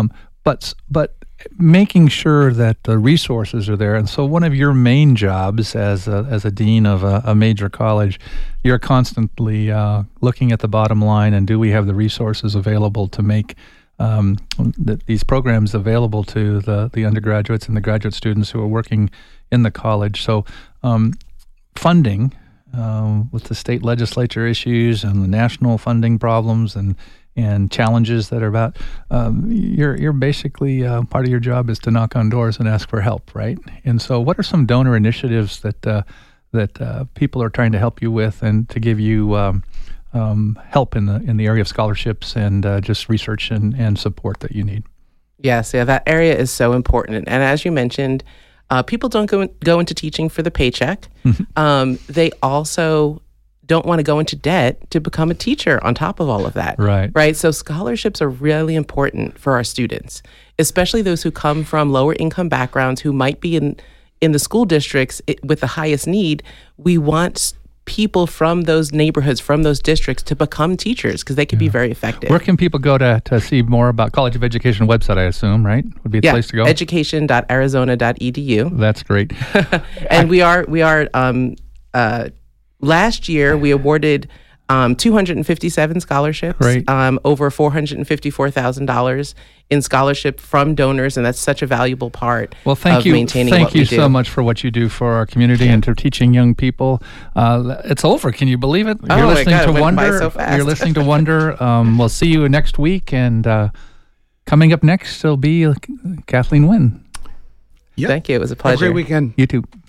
making sure that the resources are there. And so one of your main jobs as a dean of a major college, you're constantly looking at the bottom line, and do we have the resources available to make these programs available to the undergraduates and the graduate students who are working in the college. So funding with the state legislature issues and the national funding problems and challenges that are about, you're basically part of your job is to knock on doors and ask for help, right? And so what are some donor initiatives that people are trying to help you with and to give you help in the area of scholarships and just research and support that you need? Yes, yeah, that area is so important. And as you mentioned, people don't go into teaching for the paycheck. They also don't want to go into debt to become a teacher on top of all of that. Right. So scholarships are really important for our students, especially those who come from lower income backgrounds who might be in the school districts with the highest need. We want people from those neighborhoods, from those districts, to become teachers because they can be very effective. Where can people go to see more about College of Education website, I assume, right? Would be the place to go? education.arizona.edu. That's great. And we are last year, we awarded 257 scholarships, over $454,000 in scholarship from donors, and that's such a valuable part of maintaining what we do. Thank you so much for what you do for our community and for teaching young people. It's over. Can you believe it? You're listening to Wonder. So fast. You're listening to Wonder. We'll see you next week, and coming up next will be Kathleen Wynn. Yep. Thank you. It was a Have a pleasure. great weekend. You too.